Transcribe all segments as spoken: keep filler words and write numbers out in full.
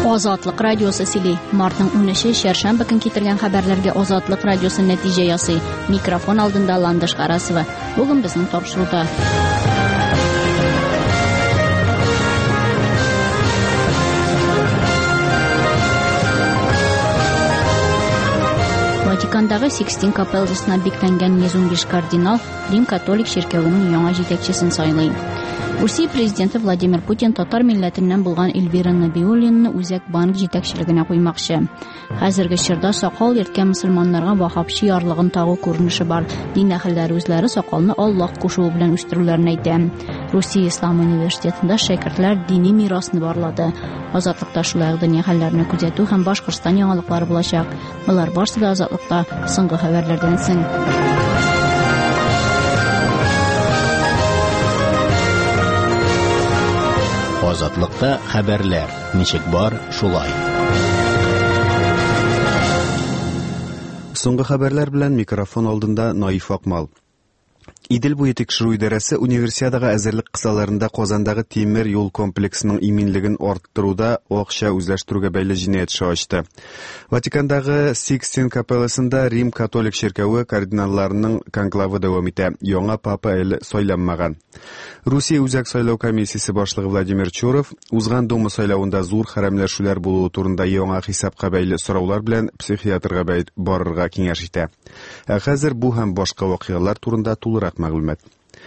Ozodlik radiosi sili martning o'nishi sharshanba kun keltirgan xabarlarga Ozodlik radiosi natija yasi mikrofon oldinda Landish Qarasova. Bugun bizning topshiriqda Vatikandagi Sixtin kapellasida beklangan yuz o'n besh kardinal Rim katolik shirkavining yangi yetakchisini saylaydi. Rossiya prezidenti Vladimir Putin Tatar millatidan bo'lgan Elvira Nabiulinni Uzak bank yetakchiligine qo'ymoqchi. Hozirgi shirda soqol ertgan musulmonlarga vahobchi yorlig'ini tag'u ko'rinishi bor. Din ahllari o'zlari soqolni Alloh qo'shuvi bilan o'stirularini aytdi. Rossiya Islom universitetida shogirdlar diniy merosni borladi. Ozodlikda shular diniy ahllarini kuzatuv ham Boshqirdiston yangiliklari bo'lacak. Bular boshida ozodlikda so'nggi xabarlardan so'ng. Ozodlikda xabarlar nechik bor shulay. So'nggi xabarlar bilan mikrofon oldinda Noif Oqmal. İdil bo'yi tekshiruv idorasi universiadaga azirlik qisalarında Qozondagi temir yo'l kompleksining iminligini orttiruvda o'xsha o'zlashtiruvga bayli jinoyat ishi ochdi. Vatikandagi Sixtin kapellasida Rim katolik shirkavi kardinallarining konklavi davom etadi. Yangi papa eli saylanmagan. Rossiya o'zak saylov komissiyasi boshlig'i Vladimir Churov uzgan Duma saylovida zo'r haramlashular bo'luvi turida yangi hisobga bayli so'rovlar bilan psixiatrga borishga kengash etdi. Hozir bu ham boshqa voqealar turida to'liq ma'lumot.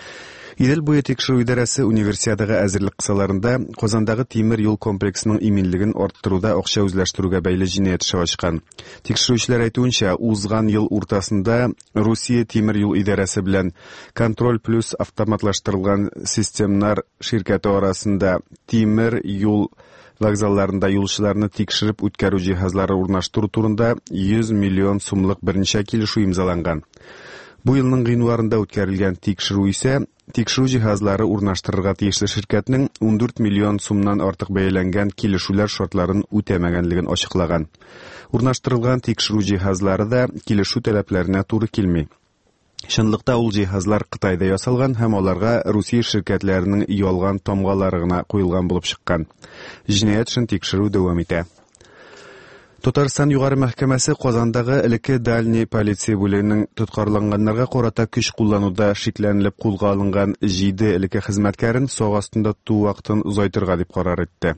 İdil bo'yi tekshiruv idorasi universiadaga azirlik qisalarında Qozondagi temir yo'l kompleksining iminligini orttiruvda o'xsha o'zlashtiruvga bayli jinoyat ishi ochgan. Tekshiruvchilar aytgancha, uzgan yil o'rtasida Rossiya temir yo'l idorasi bilan Control Plus avtomatlashtirilgan sistemlar shirkati orasida temir yo'l vokzallarında yo'lchilarni tekshirib o'tkaruv jihozlari o'rnashtiruv turida yuz million so'mlik bir necha kelishuv imzolangan. Bu yilning yanvarida o'tkazilgan tekshiruv ise tekshiruv jihozlari o'rnashtirishga tegishli shirkatning o'n to'rt million so'mdan ortiq belgilangan kelishuvlar shartlarini o'tamaganligini ochiqlagan. O'rnashtirilgan tekshiruv jihozlarida kelishuv talablarına to'g'ri kelmaydi. Shunliqda ul jihozlar Xitoyda yasalgan ham ularga Rossiya shirkatlarining yolg'on tomg'alariga qo'yilgan bo'lib chiqqan. Jinoyat uchun tekshiruv davom etadi. Tatariston yuqori mahkamasi Qozondagi ilki dalniy politsiya bo'limining tutqarlanganlarga qarata kuch qo'llanuvda shiklanib qo'lga olingan yedi ilki xizmatkarin so'g' ostida tutuv vaqtini uzaytirga deb qaror etdi.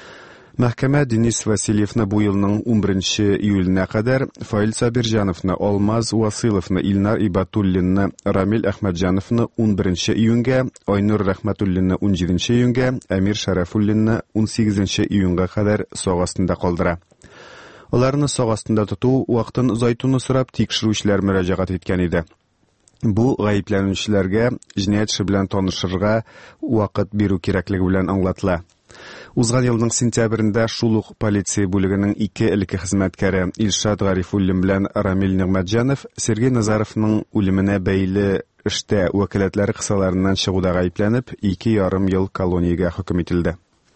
Mahkama Denis Vasilyevni bu yilning o'n birinchi iyulina qadar Fail Sabirjanovni, Olmaz Vasilovni, Ilnar Ibatullinni, Ramil Ahmadjanovni o'n birinchi iyunga, Oynur Rahmatullinni o'n yedinchi iyunga, Amir Sharafullinni o'n sakkizinchi iyunga qadar so'g' ostida qoldiradi. Ularni so'g' ostida tutuv vaqtini uzaytirishni so'rab tekshiruvchilar murojaat etgan edi. Bu g'ayblanuvchilarga jinoyat ishi bilan tanishishga vaqt beru kerakligi bilan anglatiladi. Uzgan yilning sentyabrida Shuluq politsiya bo'limining ikki ilki xizmatkari Ilshad G'arifullin bilan Ramil Nig'matjanov Sergey Nazarovning o'limine bayli ishda vakolatlari qisalaridan chiquvda g'ayblanib, ikki yarim yil koloniyaga hukm etildi.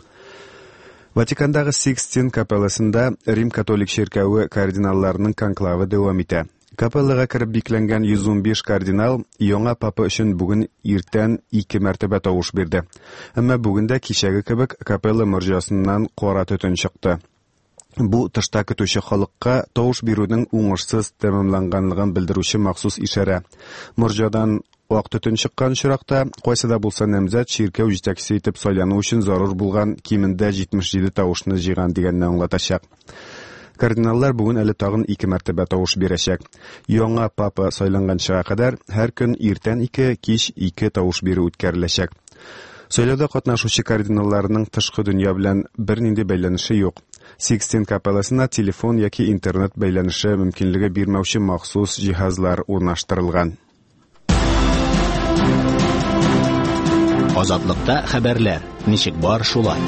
Vatikandagi Sixtin kapellasida Rim katolik shirkavi kardinallarining konklavi davom etadi. Kapellaga kirib beklangan yuz o'n besh kardinal yangi papa uchun bugun ertan ikki martaba tovush berdi. Ammo bugunda kechagi kibik kapella murjasidan qora tutun chiqdi. Bu tishda kutuvchi xalqqa tovush beruning o'ngishsiz tamomlanganligini bildiruvchi maxsus ishora. Murjadan oq tutun chiqqan chiroqda qo'ysada bo'lsa namzat shirkav yetakchisi etib saylanuv uchun zarur bo'lgan kimida yetmish yedi tovushni yig'gan deganni anglatashaq. Kardinallar bugun ali tag'in ikki martaba tovush berashak. Yangi papa saylangancha qadar har kun ertan ikki, kech ikki tovush beri o'tkazilashak. Saylovda qatnashuvchi kardinallarning tashqi dunyo bilan bir nindi baylanishi yo'q. Sixtin kapellasida telefon yoki internet baylanishi mumkinligi bermovchi maxsus jihozlar o'rnashtirilgan. Ozodlikda xabarlar nechik bor shulay.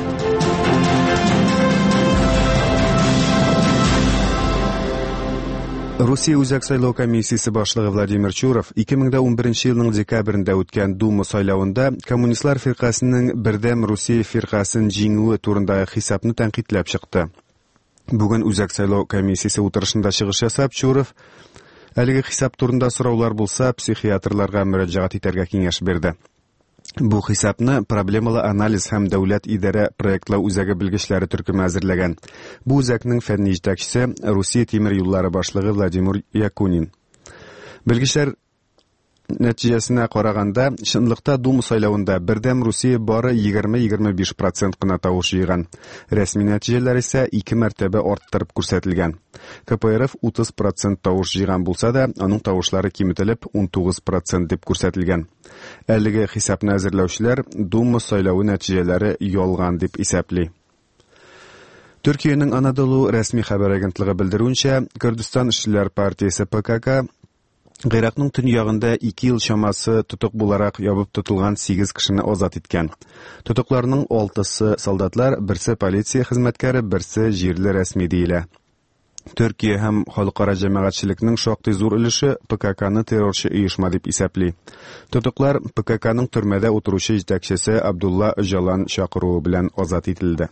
Rossiya o'zak saylov komissiyasi boshlig'i Vladimir Churov ikki ming o'n birinchi yilning dekabrida o'tgan Duma saylovida kommunistlar firqasining birdam Rossiya firqasining jinguvi turindagi hisobni tanqidlab chiqdi. Bugun o'zak saylov komissiyasi o'tirishida chiqish yasab Churov haligi hisob turida so'rovlar bo'lsa psixiatrlarga murojaat etarga kengash berdi. Бу хисапны проблемалы анализ һәм дәүләт идарә проектлау үзәге белгечләре төркеме әзерләгән. Бу үзәкнең фәнни җитәкчесе Русия тимер юллары башлыгы Владимир Якунин. Белгечләр нәтиҗәсенә караганда, чынлыкта Дума сайлавында бердәм Русия бары егерме-егерме биш процент кына тавыш җыйган. Рәсми нәтиҗәләр исә ике мәртәбә арттырып күрсәтелгән. КПРФ утыз процент тавыш җыйган булса да, аның тавышлары киметелеп ун тугыз процент дип күрсәтелгән. Әлеге хисапны әзерләүчеләр Дума сайлавы нәтиҗәләре ялган дип исәпли. Төркиянең Анадолу рәсми хәбәр агентлыгы белдерүенчә, Көрдистан эшчеләр партиясе ПКК Гыйракның төньягында ике ел чамасы тотык буларак ябып тотылган сигез кешене азат иткән. Тотыкларның алтысы солдатлар, берсе полиция хезмәткәре, берсе җирле рәсми диелә. Төркия һәм халыкара җәмәгатьчелекнең шактый зур өлеше ПККны террорчы оешма дип исәпли. Тотыклар ПККның төрмәдә утыручы җитәкчесе Абдулла Öcalan чакыруы белән азат ителде.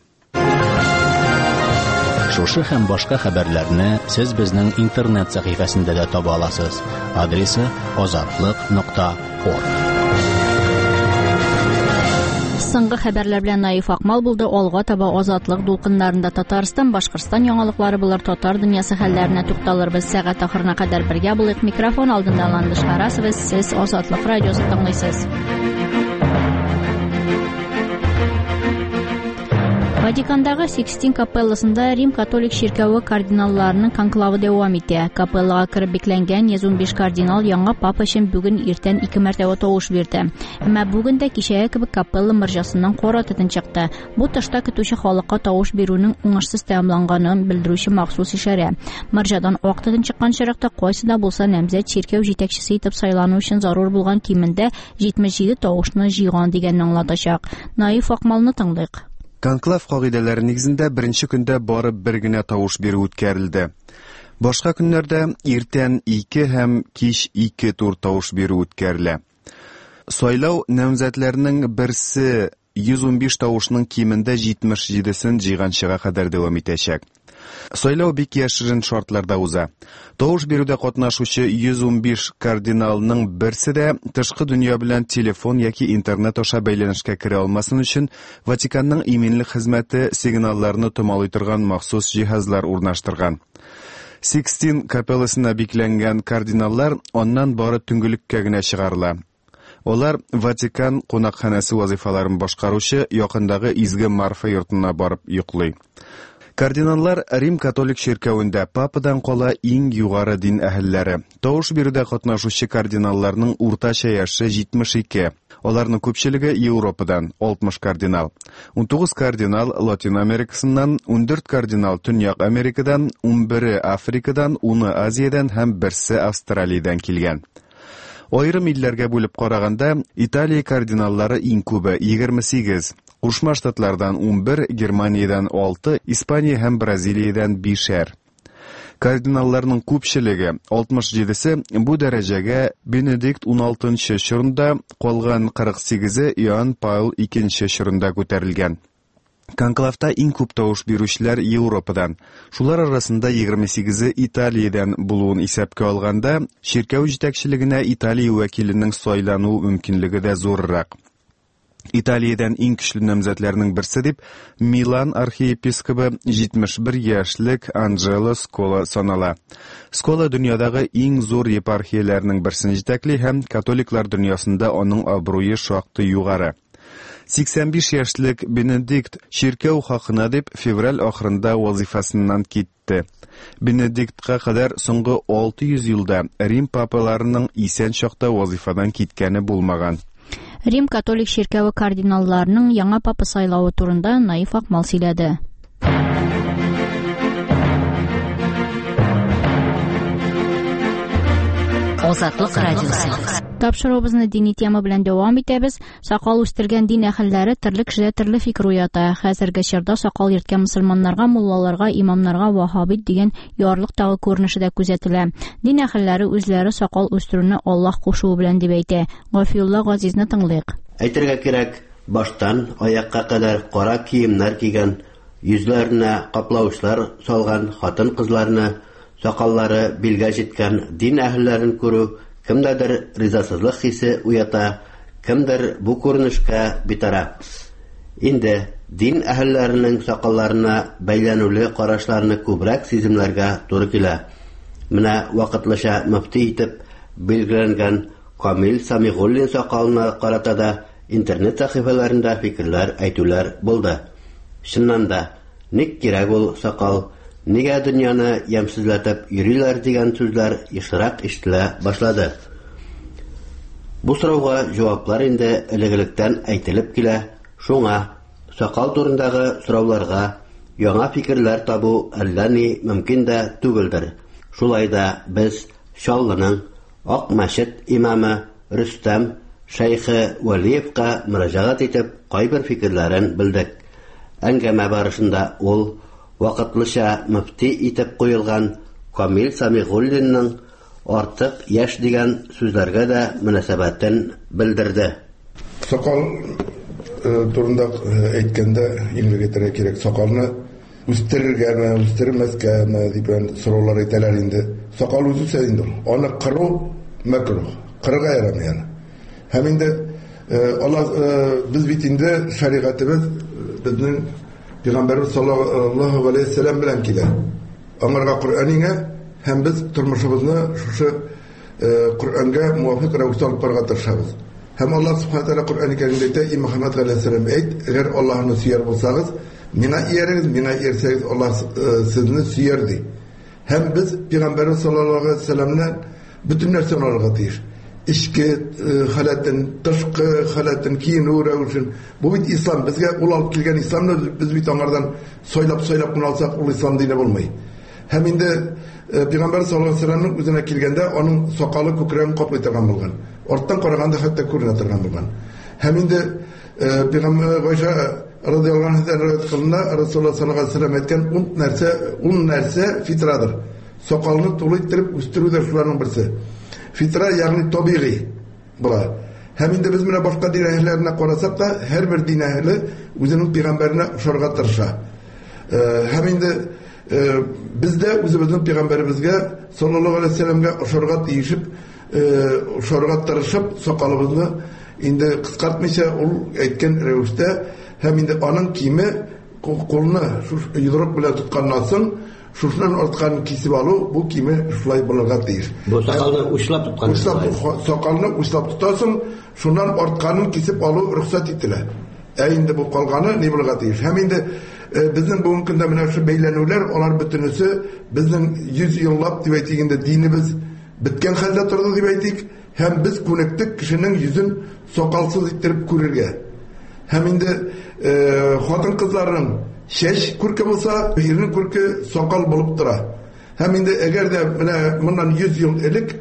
Шушы һәм башка хәбәрләрне сез безнең интернет сәхифәсендә дә таба аласыз. Адресы азатлык нокта орг. Соңгы хәбәрләр белән Наиф Акмал булды. Алга таба азатлык дулкыннарында Татарстан, Башкортстан яңалыклары булыр, татар дөньясы хәлләренә тукталырбыз. Сәгать ахырына кадәр бергә булыйк. Микрофон алдында Ландыш Харасов, сез Азатлык радиосын тыңлыйсыз. Ватикандагы Сикстин капелласында Рим католик ширкәве кардиналларының конклавы дәвам итә. Капеллага кереп бикләнгән йөз ун биш кардинал яңа папа өчен бүген иртән ике мәртәбә тавыш бирде. Әмма бүген дә кичәгә кебек капелла мөрҗәсеннән кара төтен чыкты. Бу тышта көтүче халыкка тавыш бирүнең уңышсыз тәмамланганын белдерүче махсус ишарә. Мөрҗәдан ак төтен чыккан чиракта кайсыда булса намзәт ширкәв җитәкчесе итеп сайлану өчен зарур булган кимендә җитмеш җиде тавышны җыйган дигәнне аңлатачак. Наиф Акмалны тыңлыйк. Конклав кагыйдәләре нигезендә беренче көндә бары бер генә тавыш бирү үткәрелде. Башка көннәрдә иртән ике һәм кич ике тур тавыш бирү үткәрелә. Сайлау намзәтләренең берсе йөз ун биш тавышның кимендә җитмеш җидесен җыйганчыга кадәр дәвам итәчәк. Сайлау бик яшерен шартларда уза. Тавыш бирүдә катнашучы йөз ун биш кардиналның берсе дә тышкы дөнья белән телефон яки интернет аша бәйләнешкә керә алмасын өчен Ватиканның иминлек хезмәте сигналларны томалый торган махсус җиһазлар урнаштырган. Сикстин капелласына бикләнгән кардиналлар аннан бары төнгелеккә генә чыгарыла. Олар Ватикан кунакханәсе вазифаларын башкаручы якындагы изге Марфа йортына барып йоклый. Кардиналлар Рим католик ширкәвендә пападан кала иң югары дин әһелләре. Тавыш бирүдә катнашучы кардиналларның уртача яше җитмеш ике. Аларның күпчелеге Европадан алтмыш кардинал, ун тугыз кардинал Латин Америкасыннан, ун дүрт кардинал Төньяк Америкадан, ун бире Африкадан, уны Азиядән һәм берсе Австралиядән килгән. Айрым илләргә бүлеп караганда, Италия кардиналлары иң күбе егерме сигез, Кушма Штатлардан ун бер, Германиядән алты, Испания һәм Бразилиядән бишәр. Кардиналларның күпчелеге алтмыш җидесе бу дәрәҗәгә Бенедикт ун алтынчы чорында, калган кырык сигезе Иоанн Павел икенче чорында күтәрелгән. Конклавта иң күп тавыш бирүчеләр Европадан. Шулар арасында егерме сигезе Италиядән булуын исәпкә алганда, ширкәү җитәкчелегенә Италия вәкиленең сайлану мөмкинлеге дә зуррак. Италиядән иң көчле намзәтләрнең берсе дип Милан архиепископы җитмеш бер яшьлек Анджело Скола санала. Скола дөньядагы иң зур епархияләрнең берсен җитәкли һәм католиклар дөньясында аның абруе шактый югары. сиксән биш яшьлек Бенедикт ширкәү хакына дип февраль ахырында вазифасыннан китте. Бенедиктка кадәр соңгы алты йөз елда Рим папаларының исән чакта вазифадан киткәне булмаган. Рим католик ширкәве кардиналларының яңа папа сайлауы турында Наиф Акмал сөйләде. Азатлык радиосы. Тапшыруыбызны дини тема белән дәвам итәбез. Сакал үстергән дин әһелләре төрле кешедә төрле фикер уята. Хәзерге чорда сакал йөрткән мөселманнарга, муллаларга, имамнарга ваһабит дигән ярлык тагы күренеше дә күзәтелә. Дин әһелләре үзләре сакал үстерүне Аллаһ кушуы белән дип әйтә. Гафиулла Газизны тыңлыйк. Әйтергә кирәк, баштан аякка кадәр кара киемнәр кигән, йөзләренә каплаучылар салган хатын-кызларны, сакаллары билгә җиткән дин әһелләрен күрү кемдәдер ризасызлык хисе уята, кемдер бу күренешкә битараф. Инде дин әһелләренең сакалларына бәйләнүле карашларны күбрәк сиземләргә туры килә. Менә вакытлыча мөфти итеп билгеләнгән Камил Самигуллин сакалына карата да интернет сәхифәләрендә фикерләр әйтүләр булды. Чыннан да, ник кирәк ул сакал, нигә дөньяны ямсызлатып йөриләр дигән сүзләр ешрак ишетелә башлады. Бу сорауга җаваплар инде элегелектән әйтелеп килә. Шуңа сакал турындагы сорауларга яңа фикерләр табу әллә ни мөмкин дә түгелдер. Шулай да без Чаллының Ак мәчет имамы Рөстәм Шәйхе Вәлиевка мөрәҗәгать итеп кайбер фикерләрен белдек. Әңгәмә барышында ул вакытлыча мөфти итеп куелган Камил Самигуллинның артык яшь дигән сүзләргә дә мөнәсәбәтен белдерде. Сакал турында әйткәндә иңлегә кирәк, сакалны үстерергәме, үстермәскәме дип сораулар әйтәләр инде. Сакал үзе сәйдер. Аны кыру мәкрух. Кырга ярамый яны. Һәм инде Алла без бит инде шәригатыбыз безнең Пәйгамбәрбез саллаллаһу алейһи ва саллям белән килә. Аңарга Коръәнгә һәм без тормышыбызны шушы Коръәнгә муафиқ рәвештә алып барырга тырышабыз. Һәм Алла субхана тәала Коръән Кәримдә әйтә: "Мөхәммәд галәйһиссәлам әйт, әгәр Аллаһны сөяр булсагыз, миңа иярегез, миңа иярсәгез, Алла сезне сөяр" ди. Һәм без Пәйгамбәрбез саллаллаһу алейһи ва саллямнан бөтен нәрсәне алырга тиеш. Ичке халатын, тышкы халатын, киенү рәвешен. Бу бит ислам, безгә ул алып килгән исламны без бит аңардан сойлап-сойлап кына алсак, ул ислам дине булмый. Һәм инде Пәйгамбәр саллаллаһу алейһи ва саллямның үзенә килгәндә аның сакалы күкрәген каплый торган булган. Арттан караганда хәтта күренә торган булган. Һәм инде Пәйгамбәр Гайша радиллаһу анһадан ривайәт кылына, Расулуллаһ саллаллаһу алейһи ва саллям әйткән, ул нәрсә, ул нәрсә фитрадыр. Сакалны тулыйтырып үстерү дә шуларның берсе. Фитра ягъни табигый була. Һәм инде без менә башка дин әһелләренә карасак та, һәрбер дин әһеле үзенең пәйгамбәренә ошарга тырыша. Һәм инде без дә үзебезнең пәйгамбәребезгә саллаллаһу алейһи ва саллямга ошарга тиешеп, ошарга тырышып, сакалыбызны инде кыскартмыйча ул әйткән рәвештә, һәм инде аның киеме кулны шуш йодрык белән тотканнан соң шушынан арткан кисеп алу, бу киеме шулай булырга тиеш. Бу сакалны учлап тоткан. Сакалны учлап тотасың, шуннан артканын кисеп алу рөхсәт ителә. Ә инде бу калганы ни булырга тиеш. Һәм инде безнең бүгенге көндә менә шу бәйләнүләр, алар бөтенесе безнең йөз еллап дип әйтгәндә динебез биткән хәлдә торды дип әйтик, һәм без күнектек кешенең йөзен сакалсыз иттереп күрергә. Һәм инде хатын кызларның шәш күрке булса, ирнең күрке сакал булып тора. Һәм инде әгәр дә менә моннан йөз ел элек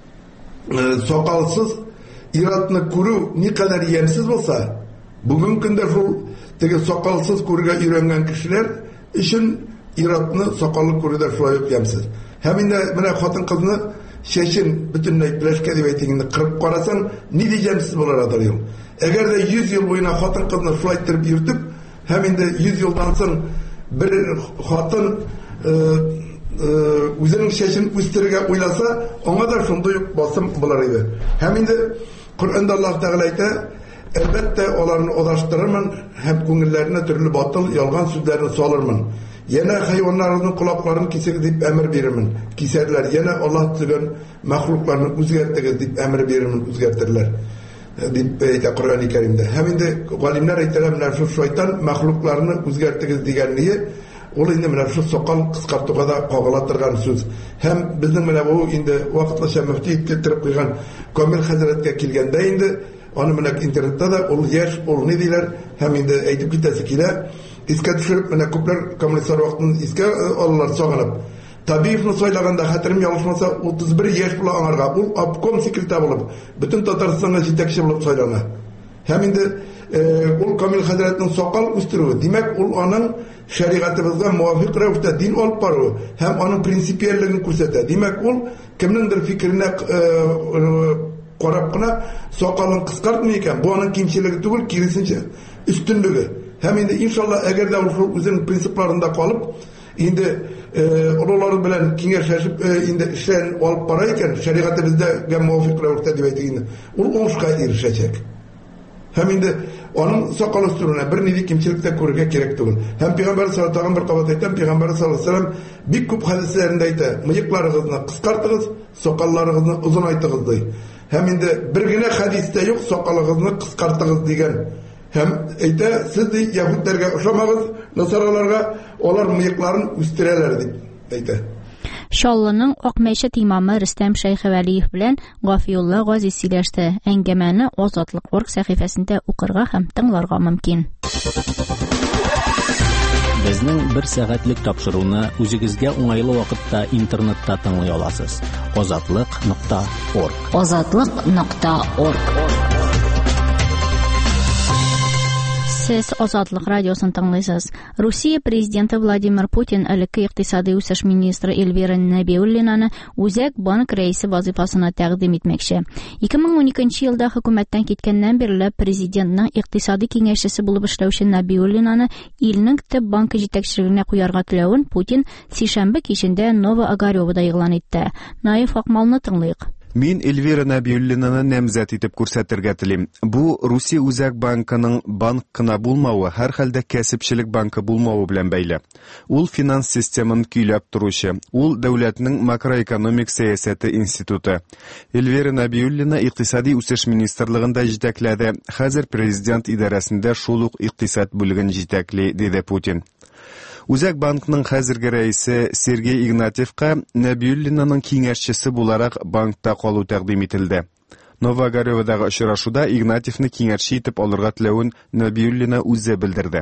сакалсыз иратны күрү никадәр ямсыз булса, бүгенге көндә шул теге сакалсыз күрергә өйрәнгән кешеләр өчен иратны сакаллы күрүдә шулай ямсыз. Һәм инде менә хатын кызны шәшен бөтенләй пләшкә дип әйтгәндә кырып карасаң, ни дигәнсез булыр ул. Әгәр дә йөз ел буена хатын кызны шулай итеп йөртеп, һәм инде йөз елдан соң бер хатын үзенең шәшен үстерергә уйласа, аңа да шундый ук басым булыр иде. Һәм инде Коръәндә Аллаһ Тәгалә әйтә: "Әлбәттә, аларны адаштырырмын һәм күңелләренә төрле батыл, ялган сүзләрне салырмын. Яна хайваннарның колакларын кисегез дип әмер бирермен. Кисәрләр, яна Аллаһ төзегән мәхлукларны үзгәртегез дип әмер бирермен, үзгәртерләр." дип әйтә Коръән Кәримдә. Һәм инде галимнәр әйтәләр, менә шу шайтан мәхлукларны үзгәртегез дигәнне, ул инде менә шу сакал кыскартуга да кагыла торган сүз. Һәм безнең менә бу инде вакытлыча мөфти итеп торып куйган Камил хәзрәткә килгәндә инде аны менә интернетта да ул яшь, ул ни диләр, һәм инде әйтеп китәсе килә. Искә төшереп менә күпләр коммунистар вакытын искә алалар сагынып. Табиевны сайлаганда хәтерем ялгышмаса утыз бер яшь була аңарга. Ул обком секретарь булып, бөтен Татарстанга җитәкче булып сайлана. Һәм инде ул Камил хәзрәтнең сакал үстерүе, димәк ул аның шәригатыбызга муафиq рәвештә дин алып бару һәм аның принципиальлеген күрсәтә. Димәк ул кемнеңдер фикеренә карап кына сакалын кыскартмый икән, бу аның кимчелеге түгел, киресенчә өстенлеге. Һәм инде иншалла әгәр дә ул үзенең принципларында калып, инде олылар белән киңәшләшеп инде эшлән алып бара икән, шәригатыбызда муафиq рәвештә дип әйтик инде, ул уңышка ирешәчәк. Һәм инде аның сакал үстерүенә бернинди кимчелек тә күрергә кирәк түгел. Һәм Пәйгамбәр саллаллаһу алейһи бер кабат әйтә, Пәйгамбәр саллаллаһу алейһи вәсәлләм бик күп хәдисләрендә әйтә, мыекларыгызны кыскартыгыз, сакалларыгызны озын айтыгыз ди. Һәм инде бер генә хәдистә юк, сакалыгызны кыскартыгыз дигән. Һәм әйтә, сез ди яһүдләргә ошамагыз, насараларга, алар мыекларын үстерәләр дип әйтә. Шаллының Ак мәчет имамы Рөстәм Шәйхевәлиев белән Гафиулла Газиз сөйләште. Әңгәмәне Азатлык орг сәхифәсендә укырга һәм тыңларга мөмкин. Безнең бер сәгатьлек тапшыруны үзегезгә уңайлы вакытта интернетта тыңлый аласыз. азатлык нокта орг. азатлык нокта орг. Сез Азатлык радиосын тыңлыйсыз. Русия президенты Владимир Путин элекке икътисади үсеш министры Эльвира Нәбиуллинаны Үзәк банк рәисе вазифасына тәкъдим итмәкче. ике мең уникенче елда хөкүмәттән киткәннән бирле президентның икътисади киңәшчесе булып эшләүче Нәбиуллинаны илнең төп банкы җитәкчелегенә куярга теләвен Путин сишәмбе кичендә Новоогарёвда игълан итте. Наиф Акмалны тыңлыйк. Мин Эльвира Нәбиуллинаны намзәт итеп күрсәтергә телим. Бу Русия Үзәк банкының банк кына булмавы, һәр хәлдә кәсепчелек банкы булмавы белән бәйле. Ул финанс системын көйләп торучы. Ул дәүләтнең макроэкономик сәясәте институты. Эльвира Нәбиуллина икътисади үсеш министрлыгында җитәкләде. Хәзер президент идарәсендә шул ук икътисад бүлеген җитәкли, диде Путин. Үзәк банкның хәзерге рәисе Сергей Игнатьевка Нәбиуллинаның киңәшчесе буларак банкта калу тәкъдим ителде. Новоогарёвдагы очрашуда Игнатьевны киңәшче итеп алырга теләвен Нәбиуллина үзе белдерде.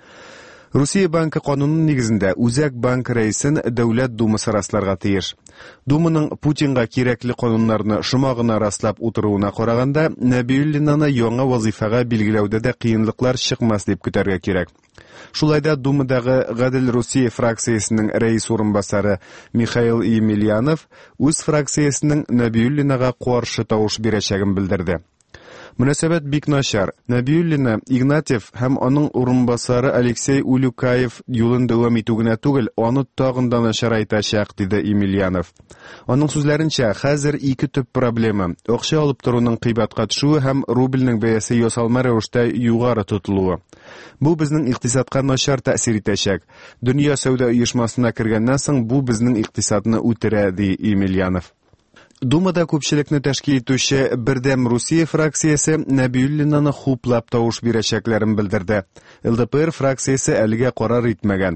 Русия банкы канунының нигезендә Үзәк банк рәисен дәүләт думасы расларга тиеш. Думаның Путинга кирәкле кануннарны шума гына раслап утыруына караганда, Нәбиуллинаны яңа вазифага билгеләүдә дә кыенлыклар чыкмас дип көтәргә кирәк. Шулайда Думадагы Гадел Русия фракциясенең рәис урынбасары Михаил Емельянов үз фракциясенең Нәбиуллинага каршы тавыш бирәчәген белдерде. Мөнәсәбәт бик начар. Нәбиуллина, Игнатьев һәм аның урынбасары Алексей Улюкаев юлын дәвам итү генә түгел, аны тагын да начарайтачак, диде Емельянов. Аның сүзләренчә, хәзер ике төп проблема: акча алып торуның кыйбатка төшүе һәм рубльнең бәясе ясалма рәвештә югары тотылуы. Бу безнең икътисадка начар тәэсир итәчәк. Дөнья сәүдә оешмасына кергәннән соң бу безнең икътисадны үтерә, ди Емельянов. Думада күпчелекне тәшкил итүче Бердәм Русия фракциясе Нәбиуллинаны хуплап тавыш бирәчәкләрен белдерде. ЛДПР фракциясе әлегә карар итмәгән.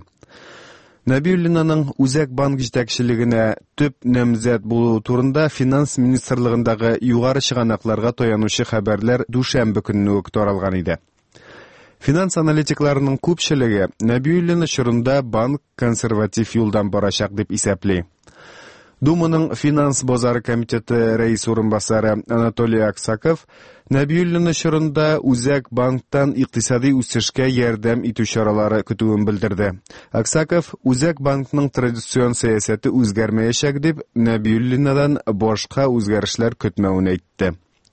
Нәбиуллинаның Үзәк банк җитәкчелегенә төп намзәт булуы турында финанс министрлыгындагы югары чыганакларга таянучы хәбәрләр дүшәмбе көнне үк таралган иде. Финанс аналитикларының күпчелеге Нәбиуллина чорында банк консерватив юлдан барачак дип исәпли. Думаның финанс базары комитеты рәис урынбасары Анатолий Аксаков Нәбиуллина чорында Үзәк банктан икътисади үсешкә ярдәм итү чаралары көтүен белдерде. Аксаков Үзәк банкның традицион сәясәте үзгәрмәячәк дип Нәбиуллинадан башка үзгәрешләр көтмәвен әйтте.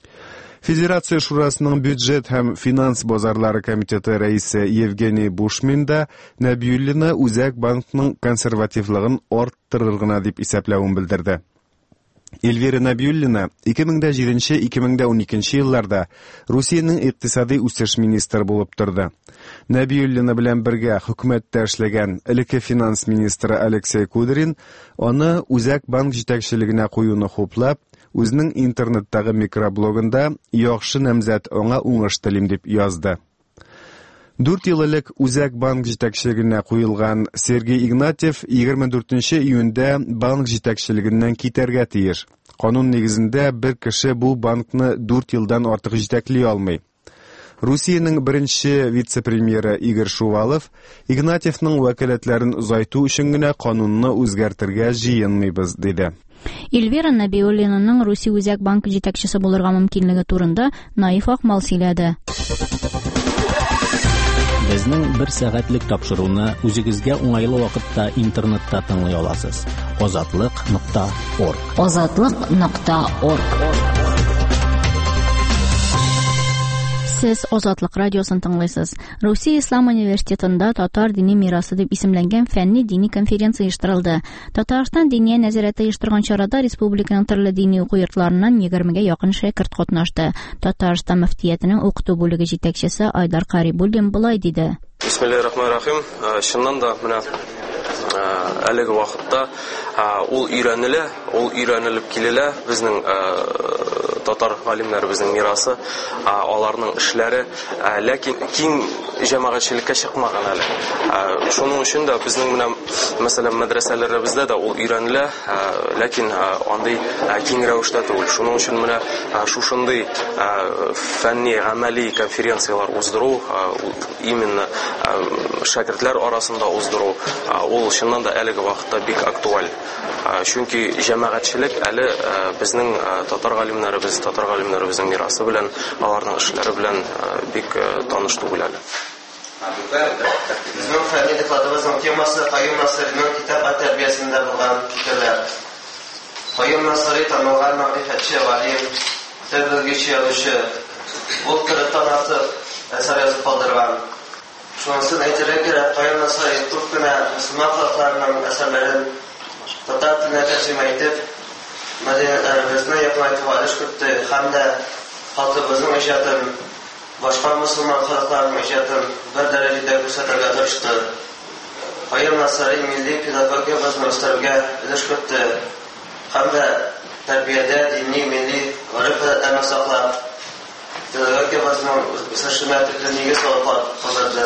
Федерация шурасының бюджет һәм финанс базарлары комитеты рәисе Евгений Бушмин да Нәбиуллина Үзәк банкның консервативлыгын арттырыр гына дип исәпләвен белдерде. Эльвира Нәбиуллина ике мең җиденче - ике мең уникенче елларда Русиянең икътисади үсеш министры булып торды. Нәбиуллина белән бергә хөкүмәттә эшләгән элекке финанс министры Алексей Кудрин аны Үзәк банк җитәкчелегенә куюны хуплап, үзенең интернеттагы микроблогында яхшы намзәт аңа уңыш телим дип язды. Дүрт ел элек Үзәк банк җитәкчелегенә куелган Сергей Игнатьев егерме дүртенче июньдә банк җитәкчелегеннән китәргә тиеш. Канун нигезендә бер кеше бу банкны дүрт елдан артык җитәкли алмый. Русиянең беренче вице-премьеры Игорь Шувалов Игнатьевның вәкаләтләрен озайту өчен генә канунны үзгәртергә җыенмыйбыз, диде. Эльвира Нәбиуллинаның Русия Үзәк банкы җитәкчесе булырга мөмкинлеге турында Наиф Акмал сөйләде. Безнең бер сәгатьлек тапшыруны үзегезгә уңайлы вакытта интернетта тыңлый аласыз. азатлык нокта орг. азатлык нокта орг. Сез Азатлык радиосын тыңлыйсыз. Русия Ислам университетында татар дини мирасы дип исемләнгән фәнни дини конференция оештырылды. Татарстан диния нәзарәте оештырган чарада республиканың төрле дини уку йортларыннан егермегә якын шәкерт катнашты. Татарстан мөфтиятенең укыту бүлеге җитәкчесе Айдар Карибуллин булай диде. Бисмиллахир-рахманир-рахим. Шуннан да менә әлеге вакытта ул өйрәнелә, ул өйрәнелеп килелә безнең татар галимнәребезнең мирасы, аларның эшләре, ләкин киң җәмәгатьчелеккә чыкмаган әле. Шуның өчен дә безнең менә мәсәлән мәдрәсәләребездә дә ул өйрәнелә, ләкин андый киң рәвештә түгел. Шуның өчен менә шушындый фәнни, гамәли конференциялар уздыру, именно шәкертләр арасында уздыру, ул чыннан да әлеге вакытта бик актуаль. Чөнки җәмәгатьчелек әле безнең татар галимнәребез, татар галимнәребезнең мирасы белән, аларның эшләре белән бик таныш түгел әле. Безнең фәнни докладыбызның темасы Каюм Насыйриның китап тәрбиясендә булган фикерләр. Каюм Насыйри танылган мәгърифәтче, галим, тел белгече язучы, ул кырыктан артык әсәр язып калдырган. Шунысын әйтергә кирәк, Каюм Насыйри күп кенә мөселман халыкларының әсәрләрен татар теленә тәрҗемә итеп, мәдәниятебезне якынайтуга өлеш кертте һәм дә халкыбызның иҗатын, башка мөселман халыкларның иҗатын бер дәрәҗәдә күрсәтергә тырышты. Каюм Насыйри милли педагогиябызны үстерергә өлеш кертте һәм дә тәрбиядә дини, милли гореф-гадәтне саклап, педагогиябызның үсешенә төрле нигез калдырды.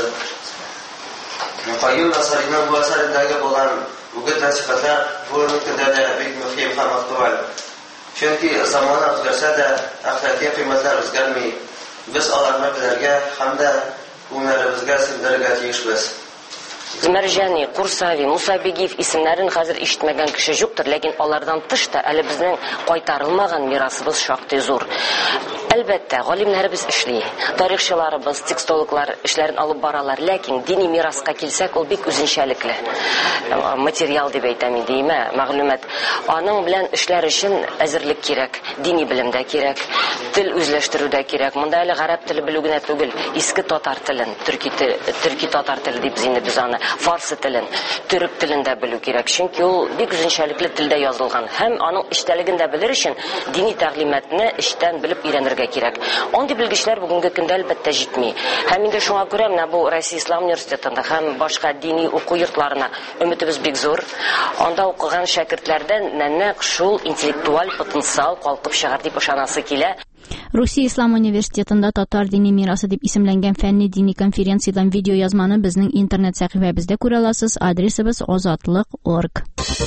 Каюм Насыйриның бу әсәрендәге булган үгет насихатлар бу өлкәдә дә бик мөһим һәм актуаль. Чөнки заман үзгәрсә дә, әхлакый кыйммәтләр үзгәрми. Без аларны белергә һәм дә күңелебезгә сеңдерергә тиешбез. Мәрҗани, Курсави, Мусабегиев исемнәрен хәзер ишетмәгән кеше юктыр, ләкин алардан тыш та әле безнең кайтарылмаган мирасыбыз шактый зур. Әлбәттә, галимнәребез эшли, тарихчыларыбыз, текстологлар эшләрен алып баралар, ләкин дини мираска килсәк, ул бик үзенчәлекле. Материал дип әйтәм инде, мәгълүмат. Аның белән эшләр өчен әзерлек кирәк, дини белемдә кирәк, тел үзләштерүдә кирәк. Монда әле гарәп теле белү генә түгел, иске татар телен, төрки төрки татар теле дип зинне без аны, фарсы телен, төрек телен дә белү кирәк. Чөнки ул бик үзенчәлекле телдә язылган. Һәм аның эчтәлеген дә белер өчен дини тәгълиматны эчтән белеп өйрәнергә кирәк. Андый белгечләр бүгенге көндә әлбәттә җитми. Һәм инде шуңа күрә менә бу Россия Ислам университетында һәм башка дини уку йортларына өметебез бик зур. Анда укыган шәкертләрдән нәнәк шул интеллектуаль потенциал калкып чыгар дип ышанасы килә. Русия Ислам университетында татар дини мирасы дип исемләнгән фәнни дини конференциядан видео язманы безнең интернет сәхифәбездә күрә аласыз. Адресыбыз азатлык точка орг.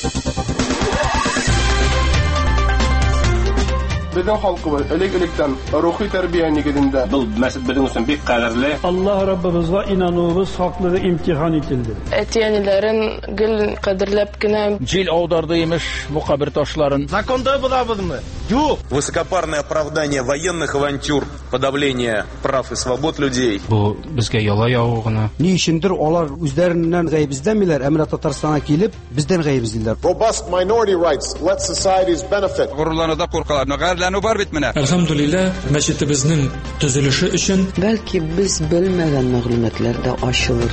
Безнең халкыбыз элек-электән рухи тәрбия нигезендә. Бу мәсәл безнең өчен бик кадерле. Аллаһ Раббыбызга инануыбыз хаклыгы имтихан ителде. Әтиәниләрен гел кадерләп кенә җил аударды имеш бу кабер ташларын. Законда булабызмы? Юк. Высокопарное оправдание военных авантюр, подавление прав и свобод людей. Бу безгә яла яу гына. Ни өчендер алар үзләреннән гаеп эзләмиләр, әмма Татарстанга килеп бездән гаеп эзлиләр. Robust minority rights let societies benefit. Горурлануда куркалар, нәгәрләнү бар бит менә. Әлхәмдүлилләh, мәчетебезнең төзелеше өчен бәлки без белмәгән мәгълүматлар да ачылыр.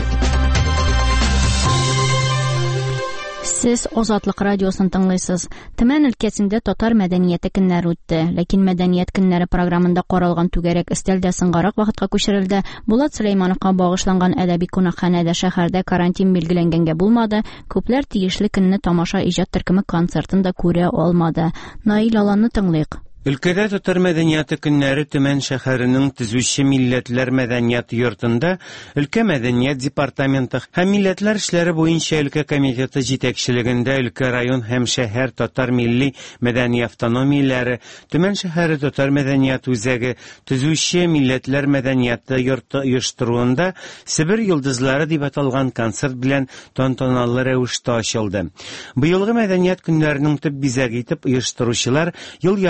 Сез Азатлык радиосын тыңлыйсыз. Төмән өлкәсендә татар мәдәнияте көннәре үтте, ләкин мәдәният көннәре программында каралган түгәрәк өстәлдә соңгарак вакытка күчерелде. Булат Сөләймановка багышланган әдәби кунакханәдә шәһәрдә карантин билгеләнгәнгә булмады. Күпләр тиешле көнне тамаша иҗат төркеме концертын да күрә алмады. Наил Аланны тыңлыйк. Өлкәдә татар мәдәнияте көннәре Төмән шәһәренең төзүче милләтләр мәдәният йортында өлкә мәдәният департаменты һәм милләтләр эшләре буенча өлкә комитеты җитәкчелегендә өлкә район һәм шәһәр татар милли мәдәни автономияләре, Төмән шәһәре татар мәдәният үзәге төзүче милләтләр мәдәнияты йорты оештыруында Себер йолдызлары дип аталган концерт белән тантаналы рәвештә ачылды. Быелгы мәдәният көннәренең төп бизәге итеп оештыручылар ел ярым буе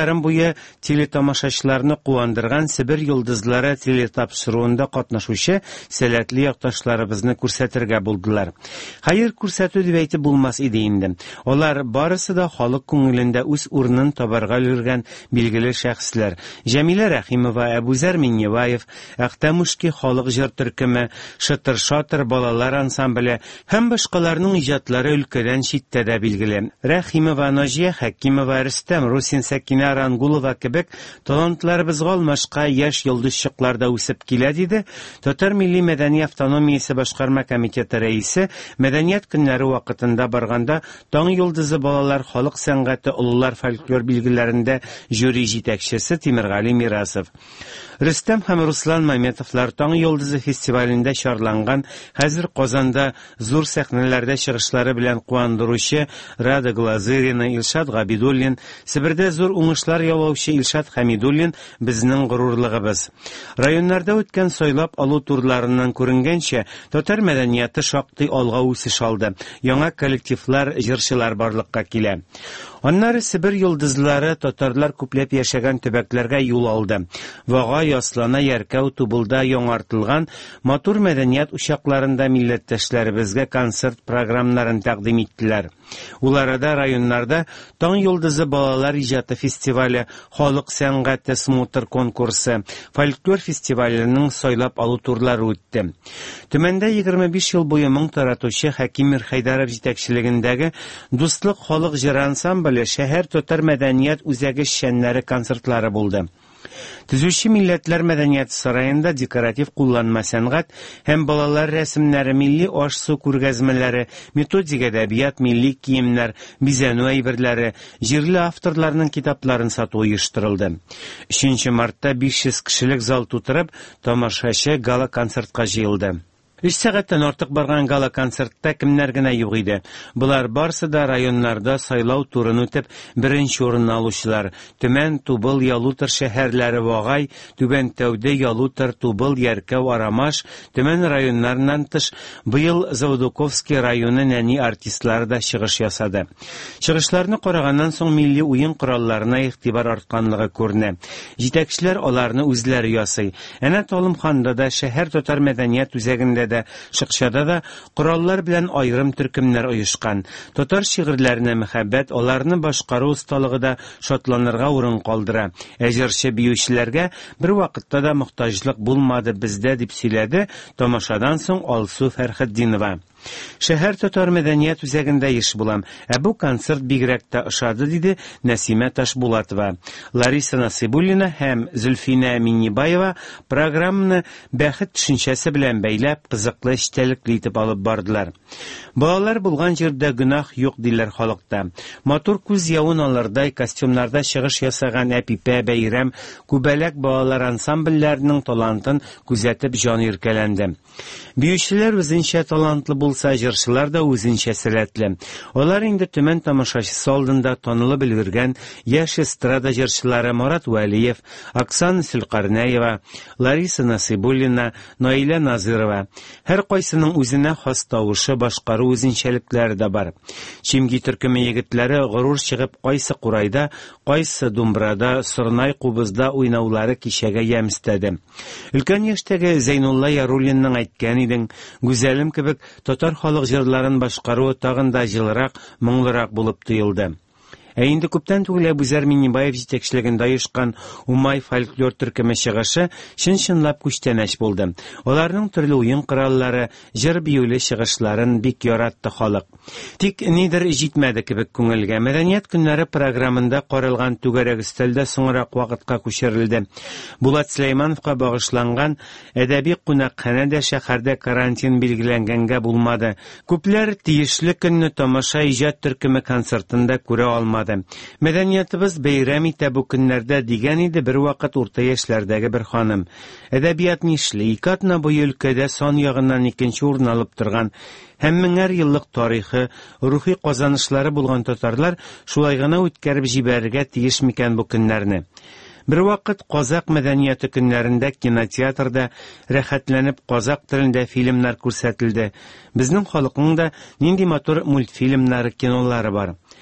күптәге телетамашачыларны куандырган Себер йолдызлары телетапшыруында катнашучы сәләтле якташларыбызны күрсәтергә булдылар. Хәер, күрсәтү дип әйтеп булмас иде инде. Алар барысы да халык күңелендә үз урынын табарга өлгергән билгеле шәхесләр. Җәмилә Рәхимова, Әбүзәр Миннебаев, Әхтәмушки халык җыр төркеме, Шытыр-шатыр балалар ансамбле һәм башкаларның иҗатлары өлкәдән читтә дә билгеле. Рәхимова, Наҗия Хәкимова, Рөстәм Русин, Сәкинә Рангулова кебек талантларыбызга алмашка яшь йолдызчыклар да үсеп килә диде Татар милли мәдәни автономиясе башкарма комитеты рәисе. Мәдәният көннәре вакытында барганда Таң йолдызы балалар халык сәнгате улылар фольклор билгеләрендә жюри җитәкчесе Тимергали Мирасов. Рөстәм һәм Руслан Мәметовлар Таң йолдызы фестивалендә чарланган, хәзер Казанда зур сәхнәләрдә чыгышлары белән куандыручы Рада Глазырина, Илшат Габидуллин, Себердә зур уңышлар яулаучы Илшат Хәмидуллин безнең горурлыгыбыз. Районнарда үткән сайлап алу турларыннан күренгәнчә, татар мәдәнияты шактый алга үсеш алды. Яңа коллективлар, җырчылар барлыкка килә. Аннары Себер йолдызлары татарлар күпләп яшәгән төбәкләргә юл алды. Вага, Яслана, Яркәү, Тубылда яңартылган матур мәдәният учакларында милләттәшләребезгә концерт программаларын тәкъдим иттеләр. Уларда районнарда Таң йолдызы балалар иҗаты фестивале, халык сәнгате смутр конкурсы, фольклор фестиваленең сайлап алу турлары үтте. Төмәндә егерме биш ел буе моң таратучы Хәкимир Хәйдәров җитәкчелегендәге Дуслык халык җыры ансамбле шәһәр татар мәдәният үзәге шәннәре концертлары булды. Төзүче милләтләр мәдәният сараенда декоратив кулланма сәнгать һәм балалар рәсемнәре, милли аш-су күргәзмәләре, методик әдәбият, милли киемнәр, бизәнү әйберләре, җирле авторларның китапларын сату оештырылды. өченче мартта биш йөз кешелек зал тутырып, тамашачы гала концертка җыелды. Өч сәгатьтән артык барган гала концертта кемнәр генә юк иде. Булар барсы да районнарда сайлау турын үтеп беренче урынны алучылар. Төмән, Тубыл, Ялутыр шәһәрләре Вагай, Түбән Тәүдә, Ялутыр, Тубыл, Яркәү, Арамаш, Төмән районнарыннан тыш быел Заводоковский районы нәни артистлары да чыгыш ясады. Чыгышларны караганнан соң милли уен коралларына игътибар артканлыгы күренә. Җитәкчеләр аларны үзләре ясый. Әнә Талымханда да шәһәр татар мәдәният үзәгендә да, Шыкшада да кораллар белән айрым төркемнәр оешкан. Татар шигырьләренә мәхәббәт, аларны башкару осталыгы да шатланырга урын калдыра. Әҗерче биючеләргә бер вакытта да мохтаҗлык булмады бездә, дип сөйләде тамашадан соң Алсу Фәрхетдинова. Шәһәр татар мәдәният үзәгендә еш булам. Ә бу концерт бигрәк тә ошады, диде Нәсимә Ташбулатова. Лариса Насыйбуллина һәм Зөлфинә Миннебаева программаны бәхет төшенчәсе белән бәйләп, кызыклы эчтәлекле итеп алып бардылар. Балалар булган җирдә гөнаһ юк диләр халыкта. Матур күз явын алырдай костюмнарда чыгыш ясаган Әпипә, Бәйрәм, Күбәләк балалар ансамбльләренең талантын күзәтеп җан иркәләнде. Биючеләр үзенчә талантлы булса, җырчылар да үзенчә сәләтле. Алар инде төмән тамашачысы алдында танылып өлгергән яшь эстрада җырчылары Марат Вәлиев, Оксана Сөлкарнәева, Лариса Насыйбуллина, Наилә Назырова. Һәр кайсының үзенә хас тавышы, башкару үзенчәлекләре дә бар. Чимги төркеме егетләре горур чыгып, кайсы курайда, кайсы думбрада, сырнай кубызда уйнаулары кичәгә ямстәде. Өлкән яшьтәге Зәйнулла Яруллинның әйткән идең, гүзәлем кебек татар халык җырларын башкаруы тагын да җылырак, моңлырак булып тоелды. Ә инде күптән түгел Әбүзәр Миннебаев җитәкчелегендә оешкан Умай фольклор төркеме чыгышы чын-чынлап күчтәнәч булды. Аларның төрле уен кораллары, җыр-биюле чыгышларын бик яратты халык. Тик нидер җитмәде кебек күңелгә. Мәдәният көннәре программында каралган түгәрәк өстәлдә соңрак вакытка күчерелде. Булат Сөләймановка багышланган әдәби кунакханә дә шәһәрдә карантин билгеләнгәнгә булмады. Күпләр тиешле көнне тамаша иҗат төркеме концертында күрә алмады. Мәдәниятыбыз бәйрәм итә бу көннәрдә, дигән иде бер вакыт урта яшьләрдәге бер ханым. Әдәбият нишле, ике атна буе өлкәдә сан ягыннан икенче урын алып торган һәм меңәр еллык тарихы, рухи казанышлары булган татарлар шулай гына үткәреп җибәрергә тиеш микән бу көннәрне? Бер вакыт Казак мәдәнияты көннәрендә кинотеатрда рәхәтләнеп казак телендә фильмнар күрсәтелде. Безнең халыкның да нинди матур мультфильмнары, кинолары бар.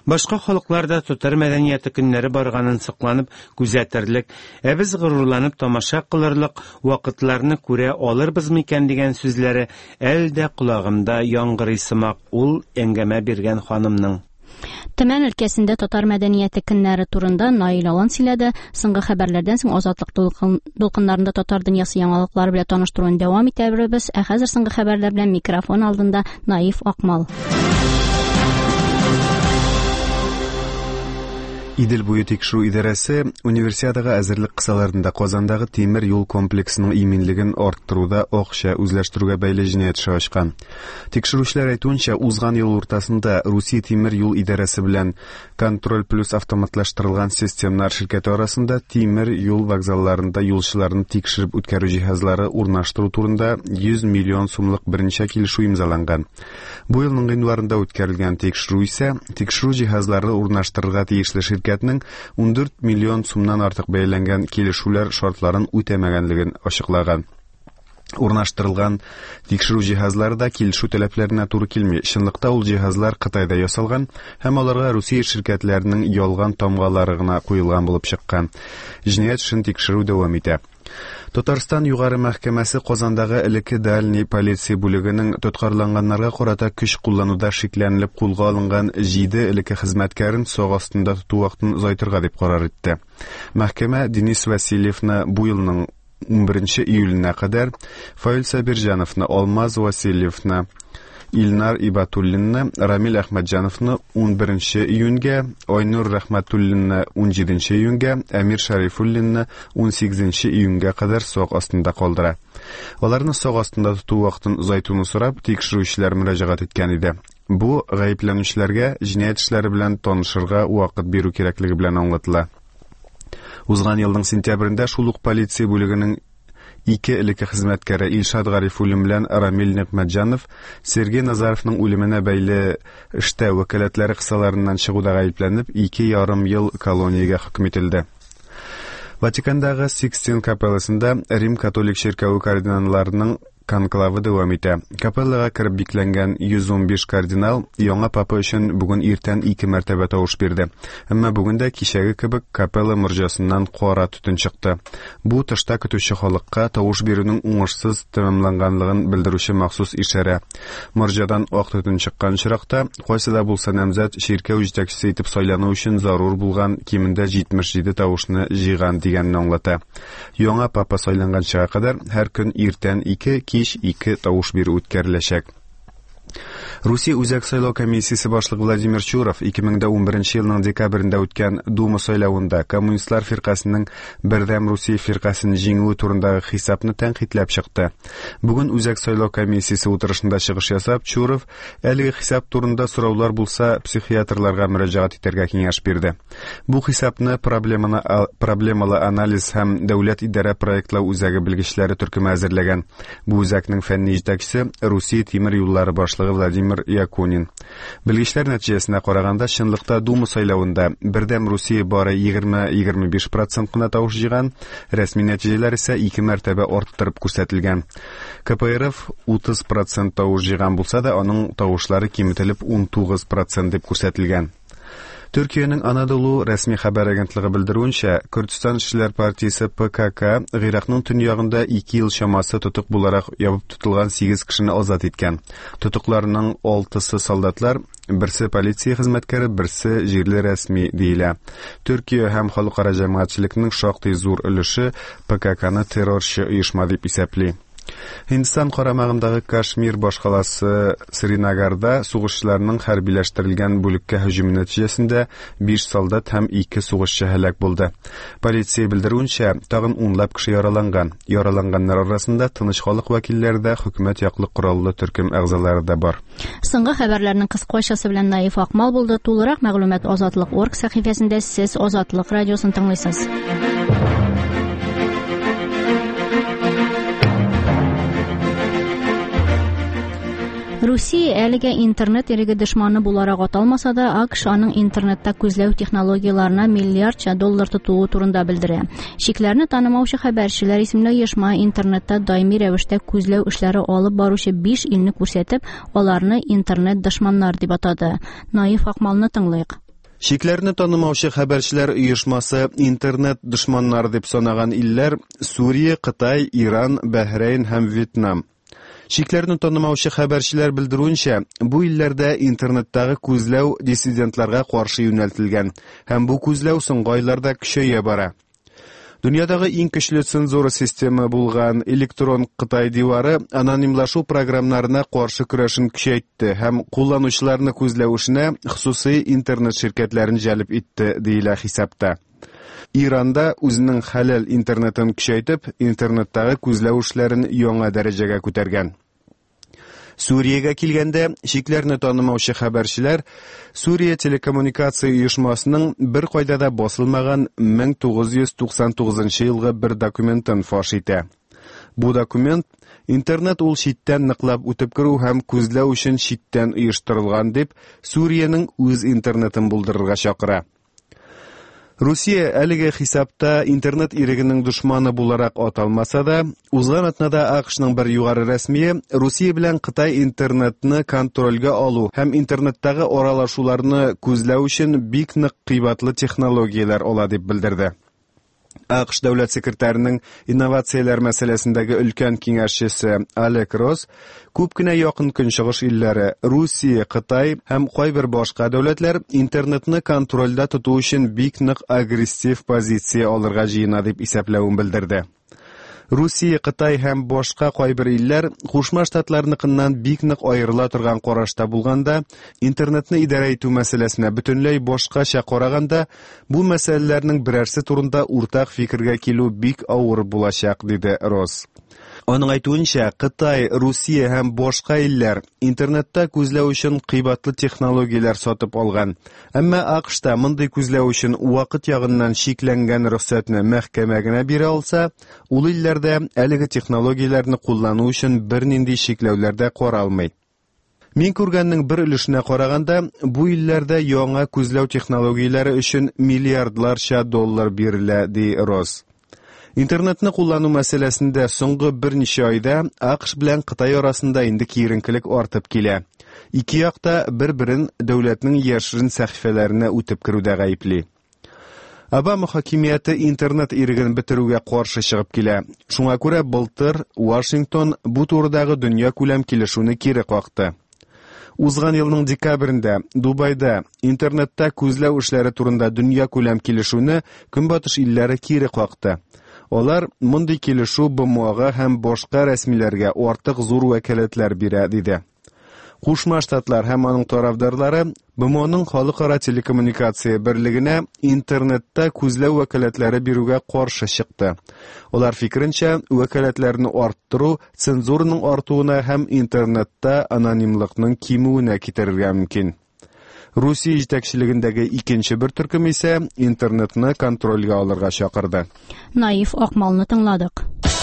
Башка халыкларда татар мәдәнияте көннәре барганын сокланып күзәтерлек, ә без горурланып тамаша кылырлык вакытларны күрә алырбыз микән дигән сүзләре әлдә колагымда яңгырый сымак ул әңгәмә биргән ханымның. Төмән өлкәсендә татар мәдәнияте көннәре турында Наил Алан сөйләде. Соңгы хәбәрләрдән соң Азатлык дулкыннарында татар дөньясы яңалыклары белән таныштыруын дәвам итәбез. Ә хәзер соңгы хәбәрләр белән микрофон алдында Наиф Акмал. Идел буе тикшерү идарәсе универсиадага әзерлек кысаларында Казандагы тимер юл комплексының иминлеген арттыруда акча үзләштерүгә бәйле җинаять эше ачкан. Тикшерүчеләр әйтүенчә, узган ел уртасында Русия тимер юл идарәсе белән Контроль плюс автоматлаштырылган системнар ширкәте арасында тимер юл вокзалларында юлчыларны тикшереп үткәрү җиһазлары урнаштыру турында йөз миллион сумлык беренче килешү имзаланган. Бу елның гыйнварында үткәрелгән тикшерү исә тикшерү җиһазлары урнаштырырга тиешле ширкәтнең ун дүрт миллион сумнан артык бәяләнгән килешүләр шартларын үтәмәгәнлеген ачыклаган. Урнаштырылган тикшерү җиһазлары да килешү таләпләренә туры килми. Чынлыкта ул җиһазлар Кытайда ясалган һәм аларга Русия ширкәтләренең ялган тамгалары гына куелган булып чыккан. Җинаять эшен тикшерү дәвам итә. Татарстан югары мәхкәмәсе Казандагы элекке дальний полиция бүлегенең тоткарланганнарга карата көч куллануда шикләнелеп кулга алынган җиде элекке хезмәткәрен сак астында тоту вакытын озайтырга дип карар итте. Мәхкәмә Денис Васильевны бу елның ун беренче июленә кадәр, Фаил Сабирҗановны, Алмаз Васильевны, Илнар Ибатуллинны, Рамил Әхмәтҗановны ун беренче июньгә, Айнур Рәхмәтуллинны ун җиденче июньгә, Әмир Шарифуллинны ун сигезенче июньгә кадәр сак астында калдыра. Аларны сак астында тоту вакытын озайтуны сорап, тикшерүчеләр мөрәҗәгать иткән иде. Бу гаепләнүчеләргә җинаять эшләре белән танышырга вакыт бирү кирәклеге белән аңлатыла. Узган елның сентябрендә шул ук полиция бүлегенең ике элекке хезмәткәре Илшат Гарифуллин белән Рамил Нигъмәтҗанов Сергей Назаровның үлеменә бәйле эштә вәкаләтләре кысаларыннан чыгуда гаепләнеп, ике ярым ел колониягә хөкем ителде. Ватикандагы Сикстин капелласында Рим католик чиркәве кардиналларының конклавы дәвам итә. Капеллага кереп бикләнгән йөз ун биш кардинал яңа папа өчен бүген иртән ике мәртәбә тавыш бирде. Әмма бүген дә кичәге кебек капелла мөрҗәсеннән кара төтен чыкты. Бу тышта көтүче халыкка тавыш бирүнең уңышсыз тәмамланганлыгын белдерүче махсус ишарә. Мөрҗәдән ак төтен чыккан чиракта кайсы да булса намзәт чиркәү җитәкчесе итеп сайлану өчен зарур булган кимендә җитмеш җиде тавышны җыйган дигәнне аңлата. Яңа папа сайланганчага кадәр һәр көн иртән ике кич ике тавыш бирү үткәреләчәк. Русия үзәк сайлау комиссиясе башлыгы Владимир Чуров ике мең ун беренче елның декабрендә үткән Дума сайлауында коммунистлар фиркасының Бердәм Русия фиркасын җиңүе турындагы хисапны тәнкыйтьләп чыкты. Бүген үзәк сайлау комиссиясе утырышында чыгыш ясап, Чуров әлеге хисап турында сораулар булса, психиатрларга мөрәҗәгать итәргә киңәш бирде. Бу хисапны проблеманы проблемалы анализ һәм дәүләт идарә проектлау үзәге белгечләре төркеме әзерләгән. Бу үзәкнең фәнни җитәкчесе Русия тимер юллары башлыгы Владимир Якунин. Белгечләр нәтиҗәсенә караганда, чынлыкта Дума сайлавында Бердәм Русия бары егерме-егерме биш процент кына тавыш җыйган, рәсми нәтиҗәләр исә ике мәртәбә арттырып күрсәтелгән. КПРФ утыз процент тавыш җыйган булса да, аның тавышлары киметелеп ун тугыз процент дип күрсәтелгән. Төркиянең Анадолу рәсми хәбәр агентлыгы белдерүенчә, Күрдистан эшчеләр партиясе ПКК Гыйракның төньягында ике ел чамасы тотык буларак ябып тотылган сигез кешене азат иткән. Тотыкларның алтысы солдатлар, берсе полиция хезмәткәре, берсе җирле рәсми диелә. Төркия һәм халыкара җәмәгатьчелекнең шактый зур өлеше ПККны террорчы оешма дип исәпли. Hindistan карамагындагы Кашмир башкаласы Сринагарда сугышчыларның хәрбиләштерелгән бүлеккә һөҗүме нәтиҗәсендә биш солдат һәм ике сугышчы һәлак булды. Полиция белдерүенчә, тагын унлап кеше яраланган. Яраланганнар арасында тыныч халык вәкилләре дә, хөкүмәт яклы кораллы төркем әгъзалары да бар. Соңгы хәбәрләрнең кыскачасы белән Наиф Акмал булды. Тулырак мәгълүмат Азатлык орг сәхифәсендә сез Азатлык радиосын тыңлыйсыз. Русия әлегә интернет иреге дошманы буларак аталмаса да, АКШ аның интернетта күзләү технологияларына миллиардча доллар тотуы турында белдерә. Шикләрне танымаучы хәбәрчеләр исемле оешма интернетта даими рәвештә күзләү эшләре алып баручы биш илне күрсәтеп, аларны интернет дошманнар дип атады. Наиф Акмалны тыңлыйк. Шикләрне танымаучы хәбәрчеләр оешмасы интернет дошманнары дип санаган илләр Сүрия, Кытай, Иран, Бәхрейн һәм Вьетнам. Шикләрне танымаучы хәбәрчеләр белдерүенчә, бу илләрдә интернеттагы күзләү диссидентларга каршы юнәлтелгән һәм бу күзләү соңгы айларда көчәя бара. Дөньядагы иң көчле цензура система булган электрон Кытай дивары анонимлашу программнарына каршы көрәшен көчәйтте һәм кулланучыларны күзләү эшенә хусусый интернет ширкәтләрен җәлеп итте, диелә хисапта. Иранда үзенең хәләл интернетын көчәйтеп, интернеттагы күзләү эшләрен яңа дәрәҗәгә күтәргән. Сүриягә килгәндә, шикләрне танымаучы хәбәрчеләр Сүрия телекоммуникация оешмасының бер кайда да басылмаган мең тугыз йөз туксан тугызынчы елгы бер документын фаш итә. Бу документ интернет ул читтән ныклап үтеп керү һәм күзләү өчен читтән оештырылган дип Сүриянең үз интернетын булдырырга чакыра. Русия әлеге хисапта интернет ирегенең душманы буларак аталмаса да, узган атнада АКШның бер югары рәсмие Русия белән Кытай интернетны контрольгә алу һәм интернеттагы аралашуларны күзләү өчен бик нык кыйбатлы технологияләр ала дип белдерде. АКШ дәүләт секретарының инновацияләр мәсьәләсендәге өлкән киңәшчесе Алек Росс күп кенә якын көнчыгыш илләре Русия, Кытай һәм кайбер башка дәүләтләр интернетны контрольдә тоту өчен бик нык агрессив позиция алырга җыена дип исәпләвен белдерде. Русия, Кытай һәм башка кайбер илләр Кушма Штатларныкыннан бик нык аерыла торган карашта булганда, интернетны идарә итү мәсьәләсенә бөтенләй башкача караганда, бу мәсьәләләрнең берәрсе турында уртак фикергә килү бик авыр булачак, диде Росс. Аның әйтүенчә, Кытай, Русия һәм башка илләр интернетта күзләү өчен кыйбатлы технологияләр сатып алган. Әмма АКШта мондый күзләү өчен вакыт ягыннан шикләнгән рөхсәтне мәхкәмә генә бирә алса, ул илләрдә әлеге технологияләрне куллану өчен бернинди шикләүләр дә каралмый. Мин күргәннең бер өлешенә караганда, бу илләрдә яңа күзләү технологияләре өчен миллиардларча доллар бирелә, ди Росс. Интернетны куллану мәсьәләсендә соңгы берничә айда АКШ белән Кытай арасында инде киеренкелек артып килә. Ике якта бер-берен дәүләтнең яшерен сәхифәләренә үтеп керүдә гаепли. Обама хакимияте интернет иреген бетерүгә каршы чыгып килә. Шуңа күрә былтыр Вашингтон бу турыдагы дөнья күләм килешүне кире какты. Узган елның декабрендә Дубайда интернетта күзләү эшләре турында дөнья күләм килешүне Көнбатыш илләре кире какты. Олар мондый килешү БМОга һәм башка рәсмиләргә артык зур вәкаләтләр бирә, диде. Кушма Штатлар һәм аның тарафдарлары БМОның халыкара телекоммуникация берлегенә интернетта күзләү вәкаләтләре бирүгә каршы чыкты. Олар фикеренчә, вәкаләтләрне арттыру цензураның артуына һәм интернетта анонимлыкның кимүенә китерергә мөмкин. Русия җитәкчелегендәге икенче бер төркем исә интернетны контрольгә алырга чакырды. Наив Акмалны тыңладык.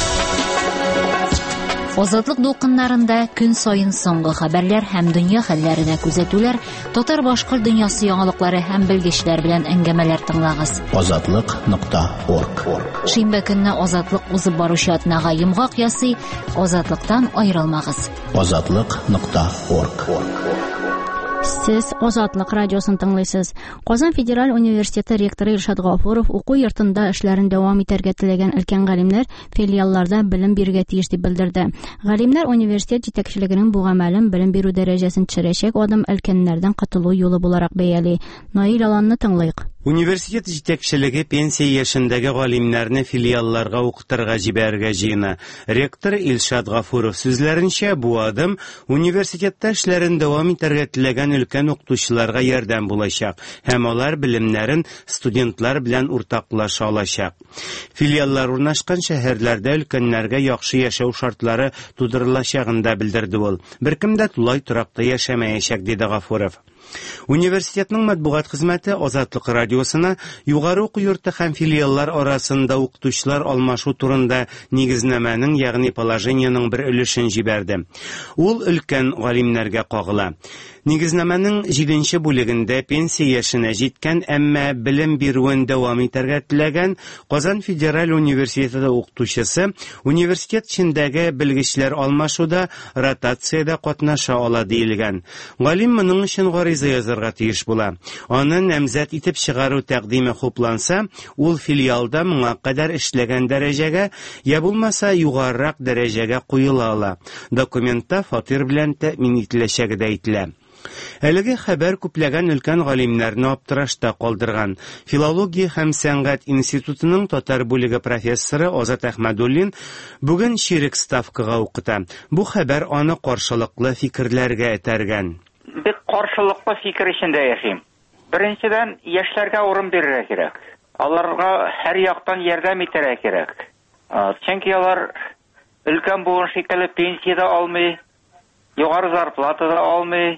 Азатлык дулкыннарында көн сайын соңгы хәбәрләр һәм дөнья хәлләренә күзәтүләр, татар-башкорт дөньясы яңалыклары һәм белгечләр белән әңгәмәләр тыңлагыз. азатлык нокта орг. Шимбә көнне Азатлык узып баручы атнага йомгак ясый, Азатлыктан аерылмагыз. азатлык нокта орг. Сез Азатлык радиосын тыңлыйсыз. Казан Федераль университеты ректоры Илшат Гафуров уку йортында эшләрен дәвам итәргә теләгән өлкән галимнәр филиалларда белем бирергә тиеш дип белдерде. Галимнәр университет җитәкчелегенең бу гамәлен белем бирү дәрәҗәсен төшерәчәк адым өлкәннәрдән катылу юлы буларак бәяли. Наил Аланны тыңлыйк. Университет җитәкчелеге пенсия яшендәге галимнәрне филиалларга укытырга җибәрергә җыена. Ректор Илшат Гафуров сүзләренчә, бу адым университетта эшләрен дәвам итәргә теләгән өлкән укытучыларга ярдәм булачак һәм алар белемнәрен студентлар белән уртаклаша алачак. Филиаллар урнашкан шәһәрләрдә өлкәннәргә яхшы яшәү шартлары тудырылачагын да белдерде ул. Беркем дә тулай торакта яшәмәячәк, диде Гафуров. Университетның матбугат хезмәте Азатлык радиосына югары уку йорты һәм филиаллар арасында укытучылар алмашу турында нигезнәмәнең, ягъни положениеның бер өлешен җибәрде. Ул өлкән галимнәргә кагыла. Нигезнәмәнең җиденче бүлегендә пенсия яшенә җиткән, әмма белем бирүен дәвам итәргә теләгән Казан Федераль университеты укытучысы университет эчендәге белгечләр алмашуда ротациядә катнаша ала диелгән. Галим моның өчен гариза гариза язарга тиеш була. Аны намзәт итеп чыгару тәкъдиме хупланса, ул филиалда моңа кадәр эшләгән дәрәҗәгә, я булмаса югарырак дәрәҗәгә куела ала. Документта фатир белән тәэмин ителәчәге дә әйтелә. Әлеге хәбәр күпләгән өлкән галимнәрне аптырашта калдырган. Филология һәм сәнгать институтының татар бүлеге профессоры Азат Әхмәдуллин бүген чирек ставкага укыта. Бу хәбәр аны каршылыклы фикерләргә этәргән. Бик каршылыклы фикер ичендә яшим. Беренчедән, яшьләргә урын бирергә кирәк. Аларга һәр яктан ярдәм итәргә кирәк. Чөнки алар өлкән буын шикелле пенсия да алмый, югары зарплата да алмый.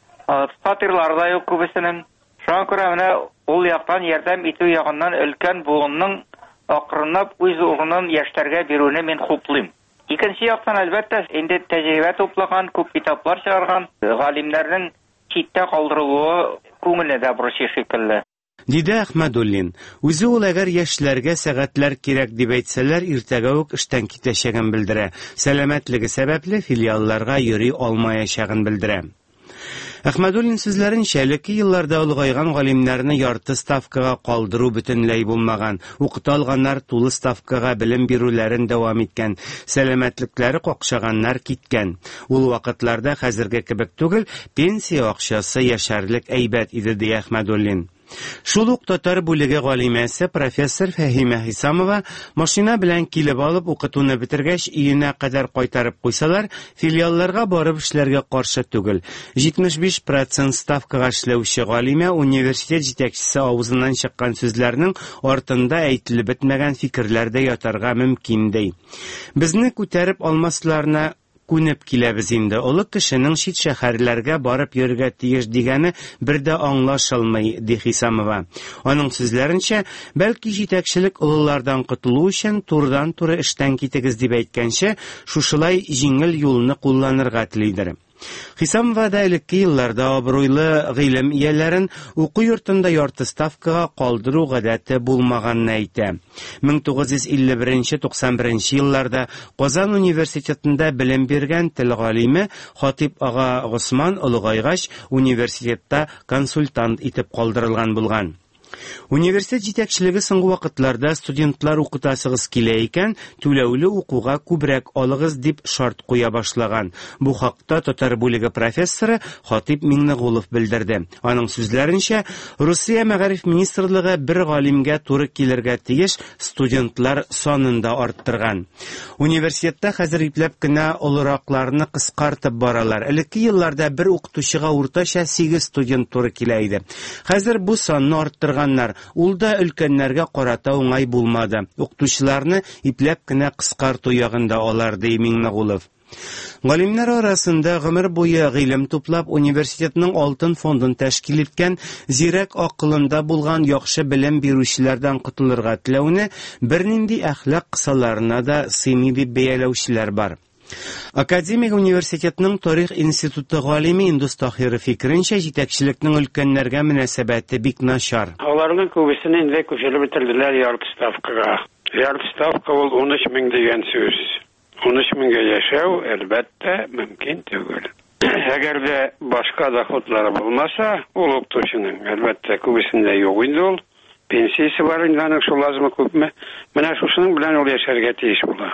Фатирлар да юк күбесенең. Шуңа күрә менә ул яктан ярдәм итү ягыннан өлкән буынның акрынлап үз урынын яшьләргә бирүне мин хуплыйм. Икенче яктан, әлбәттә, инде тәҗрибә туплаган, күп китаплар чыгарган галимнәрнең читтә калдырылуы күңелне дә борчый шикелле. Диде Әхмәдуллин. Үзе ул әгәр яшьләргә сәгатьләр кирәк дип әйтсәләр, иртәгә үк эштән китәчәген белдерә. Сәламәтлеге сәбәпле филиалларга йөри алмаячагын белдерә. Әхмәдуллин сүзләренчә, элекке елларда олыгайган галимнәрне ярты ставкага калдыру бөтенләй булмаган. Укыта алганнар тулы ставкага белем бирүләрен дәвам иткән. Сәламәтлекләре какшаганнар киткән. Ул вакытларда хәзерге кебек түгел, пенсия акчасы яшәрлек әйбәт иде, ди Әхмәдуллин. Шул ук татар бүлеге галимәсе профессор Фәһимә Хисамова машина белән килеп алып укытуны бетергәч өенә кадәр кайтарып куйсалар, филиалларга барып эшләргә каршы түгел. җитмеш биш процент ставкага эшләүче галимә университет җитәкчесе авызыннан чыккан сүзләрнең артында әйтелеп бетмәгән фикерләр дә ятарга мөмкин ди. Безне күтәреп алмасларына күнеп киләбез инде. Олы кешенең чит шәһәрләргә барып йөрергә тиеш дигәне бер дә аңлашылмый, ди Хисамова. Аның сүзләренчә, бәлки җитәкчелек олылардан котылу өчен турыдан-туры эштән китегез дип әйткәнчә, шушылай җиңел юлны кулланырга телидер. Хисамова да элекке елларда абруйлы гыйлем ияләрен уку йортында ярты ставкага калдыру гадәте булмаганны әйтә. мең тугыз йөз илле беренче - туксан беренче елларда Казан университетында белем биргән тел галиме Хатип ага Госман олыгайгач университетта консультант итеп калдырылган булган. Университет җитәкчелеге соңгы вакытларда студентлар укытасыгыз килә икән, түләүле укуга күбрәк алыгыз дип шарт куя башлаган. Бу хакта татар бүлеге профессоры Хатип Миңнегулов белдерде. Аның сүзләренчә, Русия мәгариф министрлыгы бер галимгә туры килергә тиеш студентлар санын да арттырган. Университетта хәзер ипләп кенә олыракларны кыскартып баралар. Элекке елларда бер укытучыга уртача сигез студент туры килә иде. Хәзер бу санны арттырганнар. Ул да өлкәннәргә карата уңай булмады. Укытучыларны ипләп кенә кыскарту ягында алар, ди Миңнегулов. Галимнәр арасында гомер буе гыйлем туплап университетның алтын фондын тәшкил иткән, зирәк акылында булган яхшы белем бирүчеләрдән котылырга теләүне бернинди әхлак кысаларына да сыймый дип бәяләүчеләр бар. Академик университетның тарих институты галиме Индус Таһиров фикеренчә, җитәкчелекнең өлкәннәргә мөнәсәбәте бик начар. Аларның күбесен инде күчереп бетерделәр ярты ставкага. Ярты ставка ул ун өч мең дигән сүз. ун өч меңгә яшәү әлбәттә мөмкин түгел. Әгәр дә башка доходлары булмаса, ул укытучының әлбәттә күбесендә юк инде ул. Пенсиясе бар инде, аның шул азмы күпме? Менә шушының белән ул яшәргә тиеш була.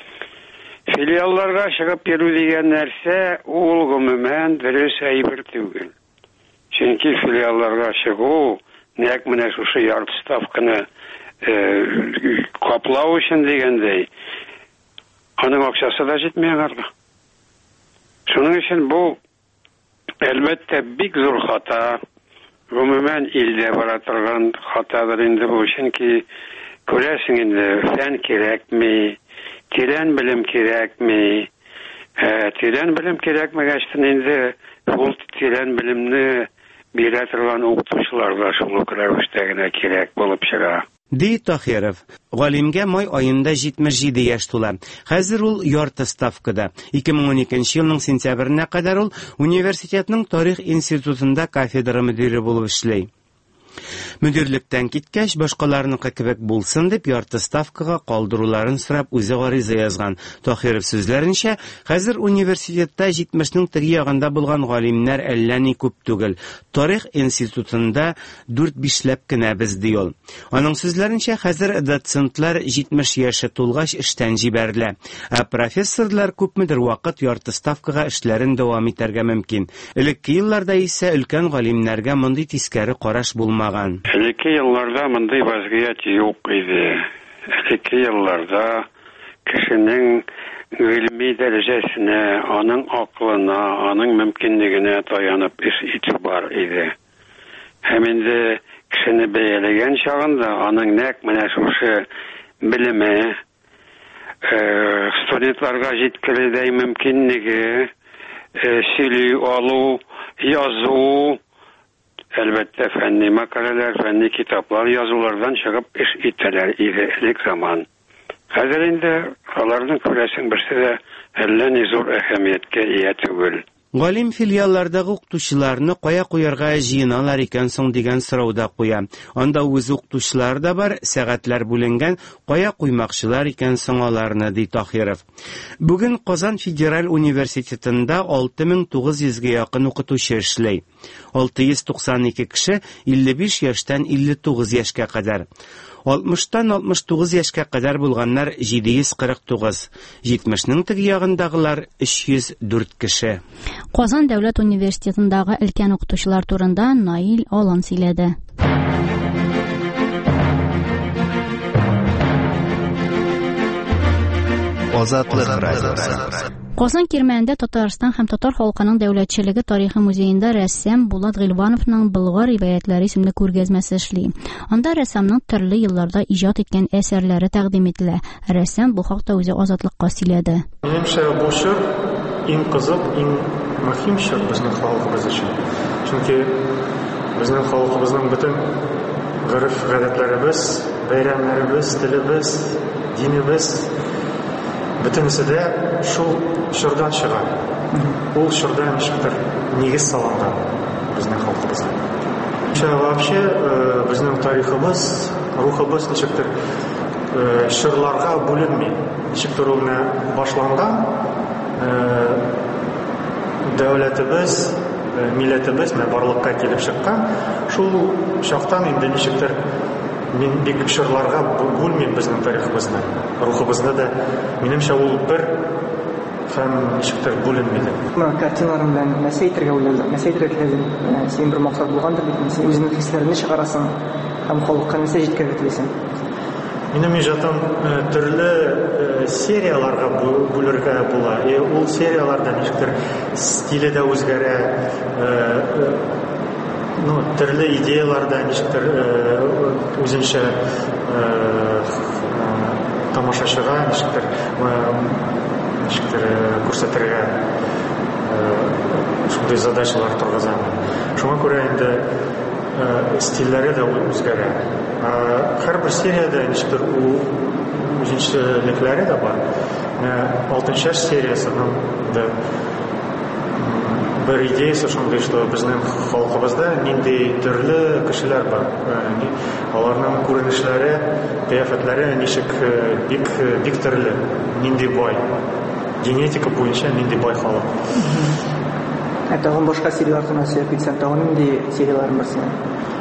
Филиалларга чыгып йөрү дигән нәрсә ул гомумән дөрес әйбер түгел. Чөнки филиалларга чыгу, нәкъ менә шушы ярты ставканы каплау өчен дигәндәй, аның акчасы да җитмәй аларга. Шуның өчен бу әлбәттә бик зур хата, гомумән илдә бара торган хатадыр инде бу, чөнки күрәсең инде фән кирәкми, тирән белем кирәкми, тирән белем кирәкмәгәчтен инде ул тирән белемне бирә торган укытучылар да шул ук рәвештә генә кирәк булып чыга. Ди Таһиров, галимгә май аенда җитмеш җиде яшь тула. Хәзер ул ярты ставкада. ике мең уникенче елның сентябренә кадәр ул университетның тарих институтында кафедра мөдире булып эшли. Мөдирлектән киткәч, башкаларныкы кебек булсын дип, ярты ставкага калдыруларын сорап үзе гариза язган. Тахиров сүзләренчә, хәзер университетта җитмешнең теге ягында булган галимнәр әллә ни күп түгел. Тарих институтында дүрт-бишләп кенә без ди ул. Аның сүзләренчә, хәзер доцентлар җитмеш яше тулгач эштән җибәрелә. Ә профессорлар күпмедер вакыт ярты ставкага эшләрен дәвам итәргә мөмкин. Элекке елларда исә өлкән галимнәргә мондый тискәре караш булмаган. Элекке елларда мондый вазгыять юк иде. Элекке елларда кешенең гыйльми дәрәҗәсенә, аның акылына, аның мөмкинлегенә таянып эш итү бар иде. Һәм инде кешене бәяләгән чагында аның нәкъ менә шушы белеме, студентларга җиткерүдәй мөмкинлеге, сөйли алу, язу, әлбәттә фәнни макаләләр, фәнни китаплар язулардан чыгып эш итәләр иде элек заман. Хәзер инде аларның күрәсең берсе дә әллә ни зур әһәмияткә ия түгел. Галим филиаллардагы укытучыларны кая куярга җыеналар икән соң дигән сорау да куя. Анда үз укытучылар да бар, сәгатьләр бүленгән, кая куймакчылар икән соң аларны, ди Тахиров. Бүген Казан федераль университетында алты мең тугыз йөзгә якын укытучы эшләй. алты йөз туксан ике кеше илле биш яшьтән илле тугыз яшькә кадәр. алтмыштан алтмыш тугыз яшькә кадәр булганнар җиде йөз кырык тугыз, җитмешнең теге ягындагылар өч йөз дүрт кеше. Казан дәүләт университетындагы өлкән укытучылар турында Наил Алан сөйләде. Азатлык радиосы. Казан Кирмәндә Татарстан һәм татар халкының дәүләтчелеге тарихы музеенда рәссам Булат Гыйльвановның «Болгар риваятләре» исемле күргәзмәсе эшли. Анда рәссамның төрле елларда иҗат иткән әсәрләре тәкъдим ителә. Рәссам бу хакта үзе Азатлыкка сөйләде. Минемчә, бу чор иң кызык, иң мөһим чор безнең халкыбыз өчен. Чөнки безнең халкыбызның бөтен гореф-гадәтләребез, бәйрәмнәребез, телебез, динебез бөтенесе дә шул чордан чыга. Ул чордан ничектер нигез салынган безнең халкыбызга. Вообще безнең тарихыбыз, рухыбыз ничектер чорларга бүленми. Ничектер ул башланган дәүләтебез, милләтебез барлыкка килеп чыккан. Шул чактан инде ничектер мин бик чорларга бүлмим безнең тарихыбызны. Рухыбызны да минемчә ул бер һәм ничектер бүленмәде. Картиналарым белән нәрсә әйтергә уйлыйм, нәрсә әйтергә телисең? Син бер максат булгандыр бит, син үзеңнең хисләреңне чыгарасың һәм халыкка нәрсә җиткерергә телисең? Минем иҗатым төрле серияларга бүлергә була. И ул серияларда ничектер стиле дә үзгәрә, ну, төрле идеяларда ничектер үзенчә тамашачыга ничектер ничектер күрсәтергә шундый задачалар торгызам. Шуңа күрә инде стильләре дә үзгәрә. Һәрбер сериядә ничектер үзенчәлекләре дә бар. алтынчы яшь сериясының да бер идеясы шундый, что безнең халкыбызда нинди төрле кешеләр бар. Аларның күренешләре, кыяфәтләре ничек бик бик төрле, нинди бай. Генетика буенча нинди бай халык. Ә тагын башка сериялар турында сөйләп китсәң, тагын нинди сериялар бар синең?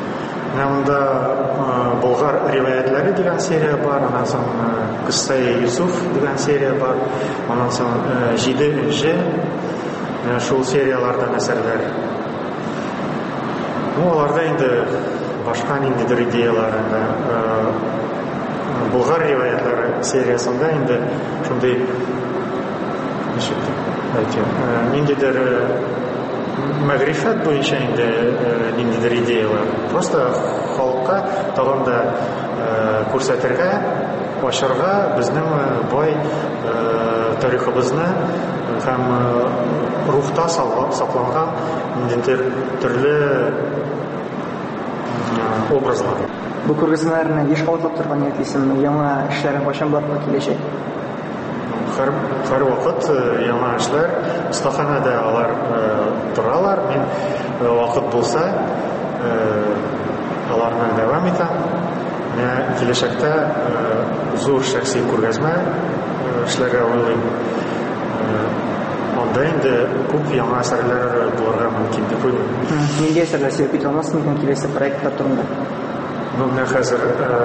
Монда Болгар риваятләре дигән серия бар, аннан соң Кыссай Юсуф дигән серия бар, аннан соң Җиде энҗе, шул серияларда әсәрләр. Ну, аларда инде башка ниндидер идеялар, Болгар риваятләре сериясында инде шундый ниндидер мәгърифәт буенча инде ниндидер идеялар. Просто халыкка тагын да күрсәтергә, ачарга безнең бай тарихыбызны һәм рухта сакланган ниндидер төрле образлар. Бу күргәзмәләрне еш калып торган ниятлисең, яңа эшләрең кайчан барып киләчәк? Һәр вакыт яңа эшләр, остаханәдә алар торалар. Мин вакыт булса аларны дәвам итәм. Менә киләчәктә зур шәхси күргәзмә эшләргә уйлыйм. Анда инде күп яңа әсәрләр булырга мөмкин дип уйлыйм. Нинди әсәрләр сөйләп китә аласың икән киләсе проектлар турында? Ну, менә хәзер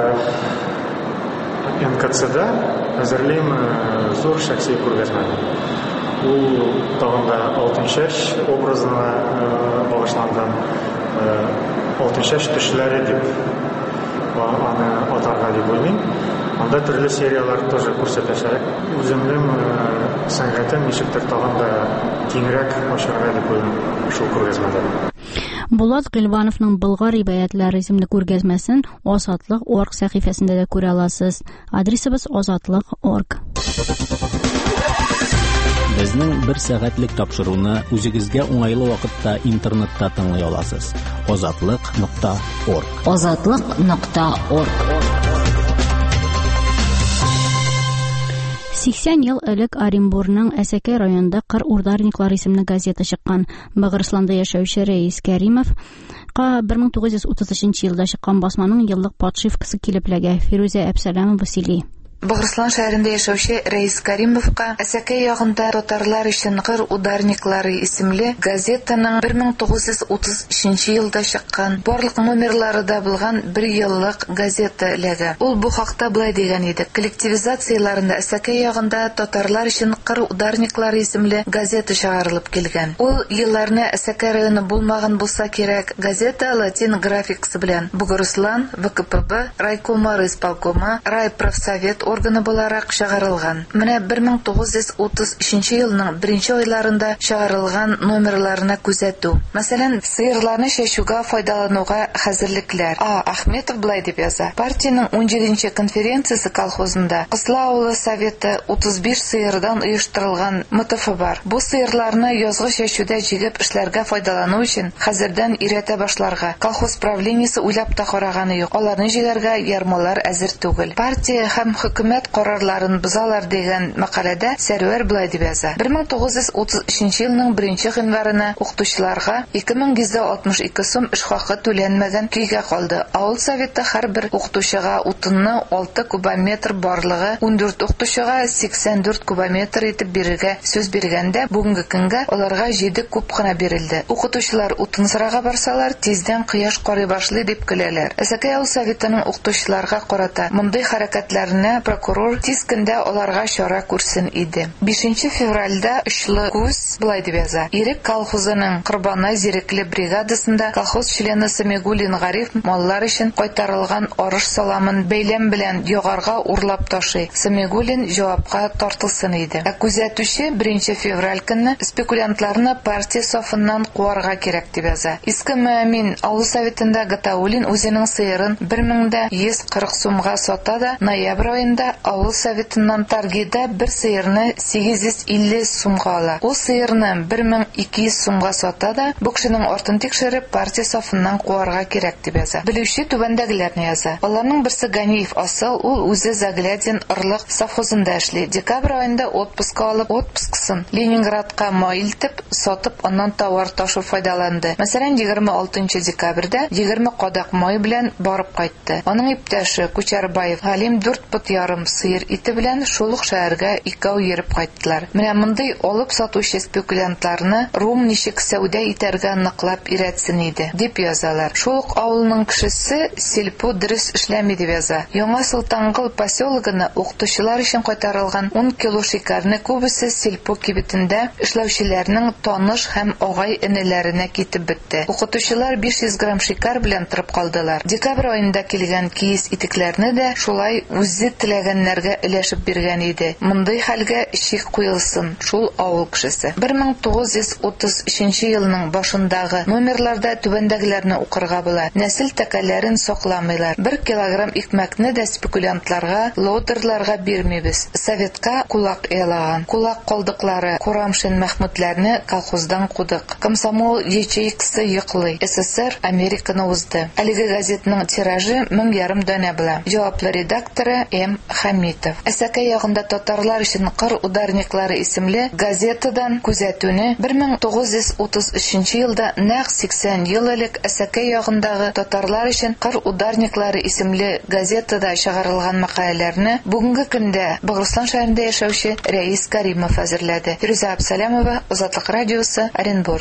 эн ка цэ-да әзерлим зур шәхси күргәзмә. Ул тагын да алтын чәч образына багышланган алтын чәч төшләре дип аны атарга дип уйлыйм. Анда төрле сериялар тоже күрсәтәчәк. Үземнең сәнгатем ничектер тагын да киңрәк ачарга дип уйлыйм шул күргәзмәдә. Булат Гыйльвановның «Болгар рибаятләре» исемле күргәзмәсен Азатлык орг сәхифәсендә дә күрә аласыз. Адресыбыз азатлык орг. Безнең бер сәгатьлек тапшыруны үзегезгә уңайлы вакытта интернетта тыңлый аласыз. азатлык нокта орг. азатлык нокта орг. сиксән ел элек Оренбурның Әсәкәй районында Кыр урдарниклары исемле газета чыккан. Быгырысланда яшәүче Рәис Кәримовка бер мең тугыз йөз утыз өченче елда чыккан басманың еллык подшивкасы килеп эләгә. Фирүзә Әбсәләмова сөйли. Быгырыслан шәһәрендә яшәүче Рәис Кәримовка Әсәкәй ягында татарлар өчен Кыр ударниклары исемле газетаның бер мең тугыз йөз утыз өченче елда чыккан барлык номерларында булган бер еллык газета эләгә. Ул бу хакта булай дигән иде: коллективизацияларында Әсәкәй ягында татарлар өчен Кыр ударниклары исемле газета чыгарылып килгән. Ул елларны Әсәкәй районы булмаган булса кирәк, газета латин графикасы белән Быгырыслан, вэ ка пэ бэ, райкомы, исполкомы, райпрофсовет органы буларак чыгарылган. Менә бер мең тугыз йөз утыз өченче елның беренче айларында чыгарылган номерларына күзәтү. Мәсәлән, сыерларны чәчүгә файдалануга хәзерлекләр. А. Ахметов булай дип яза. Партиянең унҗиденче конференциясе колхозында Кыслы авылы советы утыз биш сыердан оештырылган эм тэ эф бар. Бу сыерларны язгы чәчүдә җигеп эшләргә файдалану өчен хәзердән өйрәтә башларга колхоз правлениесе уйлап та караганы юк. Аларны җигәргә ярмалар әзер түгел. Партия һәм хөкүмәт карарларын бозалар дигән мәкаләдә Сәрвәр булай дип яза. бер мең тугыз йөз утыз өченче елның беренче гыйнварына укытучыларга ике мең йөз алтмыш ике сум эш хакы түләнмәгән көйгә калды. Авыл советы һәрбер укытучыга утынны алты кубометр барлыгы ун дүрт укытучыга сиксән дүрт кубометр итеп бирергә сүз биргәндә, бүгенге көнгә аларга җиде куб кына бирелде. Укытучылар утын сырага барсалар, тиздән кояш карый башлый дип көләләр. Әсәкәй авыл советының укытучыларга карата мондый хәрәкәтләрне прокурор тиз көндә аларга чара күрсен иде. бишенче февральдә Очлы күз булай дип яза. Ирек колхозының Корбаны зирекле бригадасында колхоз члены Самигулин Гариф маллар өчен кайтарылган арыш саламын бәйләм белән ягарга урлап ташый. Самигулин җавапка тартылсын иде. Ә күзәтүче беренче февраль көнне спекулянтларны партия сафыннан куарга кирәк дип яза. Иске Мөэмин авыл советында Гатаулин үзенең сыерын бер мең йөз кырык сумга сата да, ноябрь айында авыл советыннан Таргида бер сыерны сигез йөз илле сумга ала. Ул сыерны бер мең ике йөз сумга сата да, бу кешенең артын тикшереп партия сафыннан куарга кирәк дип яза. Белүче түбәндәгеләрне яза. Аларның берсе Ганиев Асыл, ул үзе Заглядин ырлык совхозында эшли. Декабрь айында отпуска алып, отпускысын Ленинградка маилтеп, сатып, аннан товар ташу файдаланды. Мәсәлән, егерме алтынчы декабрьдә егерме кадак май белән барып кайтты. Аның иптәше Күчәрбаев Галим дүрт пот ярым сыер ите белән шул ук шәһәргә икәү йөреп кайттылар. Менә мондый алып сатучы спекулянтларны Рум ничек сәүдә итәргә ныклап өйрәтсен иде, дип язалар. Шул ук авылның кешесе Сельпу дөрес эшләми дип яза. Яңа Султангыл поселогына укытучылар өчен кайтарылган ун кило шикәрне күбесе Сельпу кибетендә эшләүчеләрнең таныш һәм агай энеләренә китеп бетте. Укытучылар биш йөз грамм шикәр белән торып калдылар. Декабрь айында килгән киез итекләрне дә шулай үзе теләгәннәргә өләшеп биргән иде. Мондый хәлгә чик куелсын шул авыл кешесе. бер мең тугыз йөз утыз өченче елның башындагы номерларда түбәндәгеләрне укырга була. Нәсел тәкәләрен сакламыйлар. бер килограмм икмәкне дә спекулянтларга, лодерларга бирмибез. Советка кулак ялаган. Кулак калдыклары Курамшин Мәхмүтләрне колхоздан кудык. Комсомол ячейкасы йоклый. эс эс эр Американы узды. Әлеге газетның тиражы мең ярым данә була. Җаваплы редакторы М. Хәмитов. Әсәкәй ягында татарлар өчен кыр ударниклары исемле газетадан күзәтүне бер мең тугыз йөз утыз өченче елда нәкъ сиксән ел элек Әсәкәй ягындагы татарлар өчен кыр ударниклары исемле газетада чыгарылган мәкаләләрне бүгенге көндә Богырслан шәһәрендә яшәүче Рәис Каримов әзерләде. Фируза Абсалямова, Азатлык радиосы, Оренбур.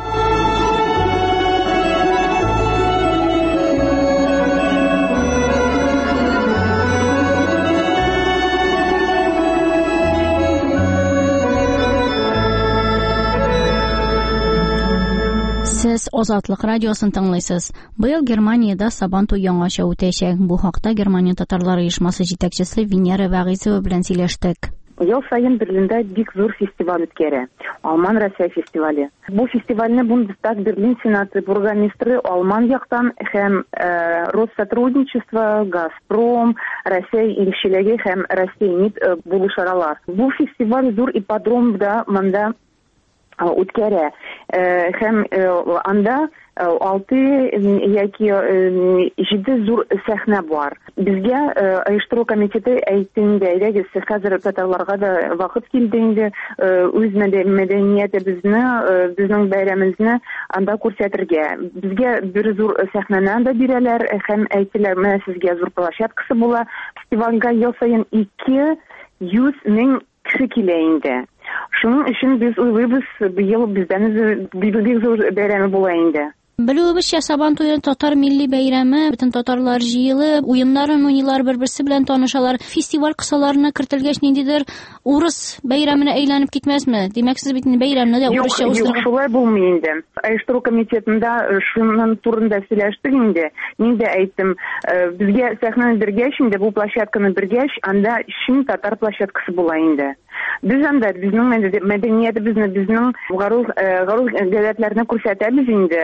Сез Азатлык радиосын тыңлыйсыз. Быел Германиядә Сабантуй яңача үтәчәк. Бу хакта Германия татарлары оешмасы җитәкчесе Венера Вәгыйзова белән сөйләштек. Ел сайын Берлиндә бик зур фестиваль үткәрә. Алман Россия фестивале. Бу фестивальне Бундестаг Берлин Сенаты бургомистры Алман яктан һәм э, Россотрудничество, Газпром, Россия илчелеге һәм Россия нит э, булышалар. Бу фестиваль зур ипподромда монда үткәрә. Э, һәм э, анда алты яки җиде зур сәхнә бар. Безгә оештыру комитеты әйтте, әйдәгез, хәзер татарларга да вакыт килде инде үз мәдәниятебезне, безнең бәйрәмебезне анда күрсәтергә. Безгә бер зур сәхнәне анда бирәләр һәм әйтәләр, менә сезгә зур площадкасы була. Фестивальгә ел саен ике йөз мең кеше килә инде. Шуның өчен без уйлыйбыз, быел бездән бик зур бәйрәме була инде. Белүебезчә, Сабантуй татар милли бәйрәме, бөтен татарлар җыелып, уеннарын уйныйлар, бер-берсе белән танышалар. Фестиваль кысаларына кертелгәч, ниндидер урыс бәйрәменә әйләнеп китмәсме? Димәк, сез бит бәйрәмне дә урысча уздырган. Юк, шулай булмый инде. Оештыру комитетында шуның турында сөйләштек инде. Мин дә әйттем, безгә сәхнәне бергәч инде, бу площадканы бергәч, анда шин татар площадкасы була инде. Без анда безнең мәдәниятебезне, безнең гаруз гадәтләрне күрсәтәбез инде.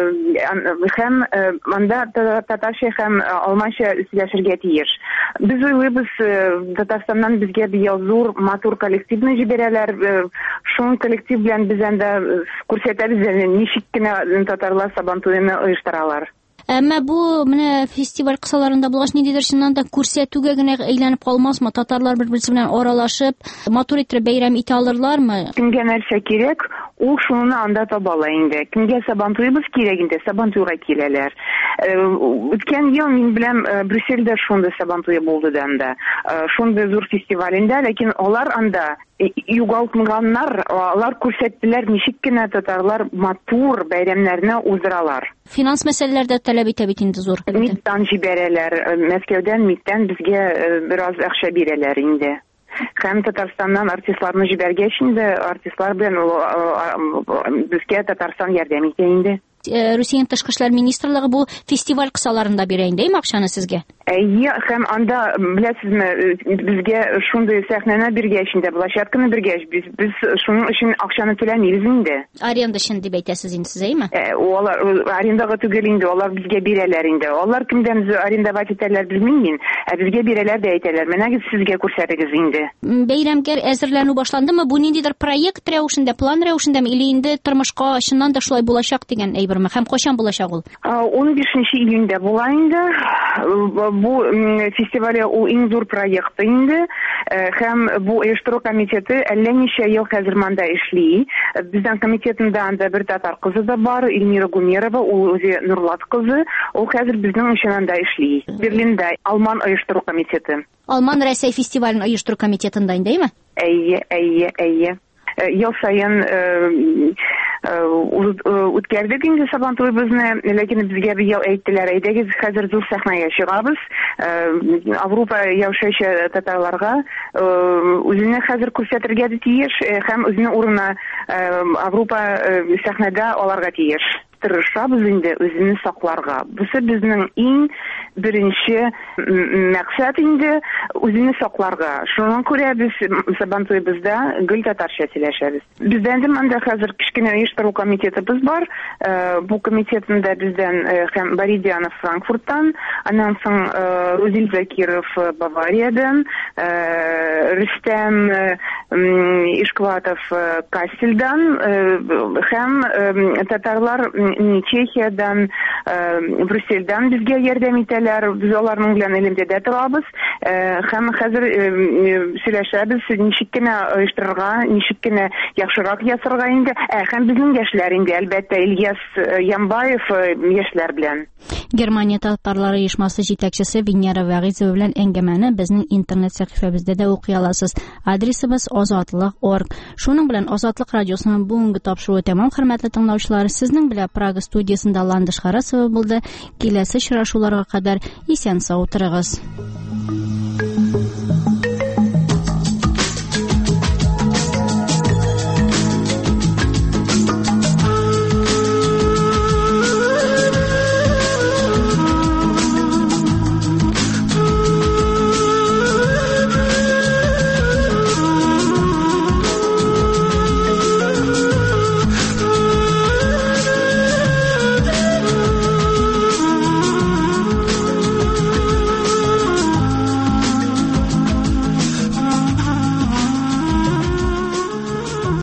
Һәм анда татарча һәм алманча сөйләшергә тиеш. Без уйлыйбыз, Татарстаннан безгә быел зур матур коллективны җибәрәләр. Шуның коллектив белән без анда күрсәтәбез, ничек кенә татарлар Сабантуйны оештыралар. Әмма бу менә фестиваль кысаларында булгач, ниндидер чыннан да күрсәтүгә генә әйләнеп калмасмы? Татарлар бер-берсе белән аралашып, матур итеп бәйрәм итә алырлармы? Кемгә нәрсә кирәк, ул шуны анда табала инде. Кемгә Сабантуйбыз кирәк инде, Сабантуйга киләләр. Үткән ел мин белән Брюссельдә шундый Сабантуй булды да анда. Шундый зур фестивалендә, ләкин алар анда югалтмаганнар, алар күрсәттеләр, ничек кенә татарлар матур бәйрәмнәрне уздыралар. Финанс мәсьәләләрдә таләп итә бит инде зур. Миттан җибәрәләр, Мәскәүдән миттан безгә бераз акча бирәләр инде. Һәм Татарстаннан артистларны җибәргәч инде, артистлар белән безгә Татарстан ярдәм итә инде. Русия тышкы эшләр министрлыгы бу фестиваль кысаларында бирә инде акчаны сезгә. Әйе, һәм анда беләсезме, безгә шундый сәхнәне биргәч инде, площадканы биргәч, без без шуның өчен акчаны түләмибез инде. Аренда өчен дип әйтәсез инде сез, әйме? Алар арендага түгел инде, алар безгә бирәләр инде. Алар кемдән арендовать итәләр белмим, ә безгә бирәләр дә әйтәләр. Менә сезгә күрсәтегез инде. Бәйрәмгә әзерләнү башландымы? Бу ниндидер проект рәвешендә, план рәвешендәме, или инде тормышка чыннан да шулай булачак дигән әйберме? Һәм кайчан булачак ул? он бишенче июньдә була инде. Бу фестивале ул иң зур проект инде. Һәм бу оештыру комитеты әллә ничә ел хәзер монда эшли. Безнең комитетында анда бер татар кызы да бар, Эльмира Гумерова, ул үзе Нурлат кызы. Ул хәзер безнең өчен анда эшли. Берлиндә Алман оештыру комитеты. Алман Россия фестивален оештыру комитетында индеме? Әйе, әйе, әйе. Ел сайын үткәрдек инде Сабантуйбызны, ләкин безгә быел әйттеләр, әйдәгез, хәзер зур сәхнәгә чыгабыз. Авропа яшәүче татарларга үзенә хәзер күрсәтергә тиеш, һәм үзенең урынына Авропа сәхнәдә аларга тиеш. Тырышабыз инде үзенне сакларга. Бусы безнең иң беренче максат инде үзенне сакларга. Шуңа күрә без Сабантуйбызда гел татарча сөйләшәбез. Бездән дә монда хәзер кичкенә оештыру комитетыбыз бар. Бу комитетында бездән һәм Боридянов Франкфурттан, аннан соң Рузил Закиров Бавариядән, Рөстәм Ишкватов Кастельдан һәм татарлар Чехиядан, Брюссельдән безгә ярдәм итәләр. Без аларның белән элемтәдә торабыз. Һәм хәзер сөйләшәбез, ничек кенә оештырырга, ничек кенә яхшырак ясарга инде. Һәм безнең яшьләр инде, әлбәттә, Ильяс Ямбаев яшьләр белән. Германия татарлары оешмасы җитәкчесе Венера Вәгыйзова белән әңгәмәне безнең интернет сәхифәбездә дә укый аласыз. Адресыбыз азатлык точка орг. Шуның белән Азатлык радиосының бүгенге тапшыруы тәмам, хөрмәтле тыңлаучылар. Сезнең белән Прага студиясында Ландыш Харасова булды. Киләсе очрашуларга кадәр исән-сау торыгыз.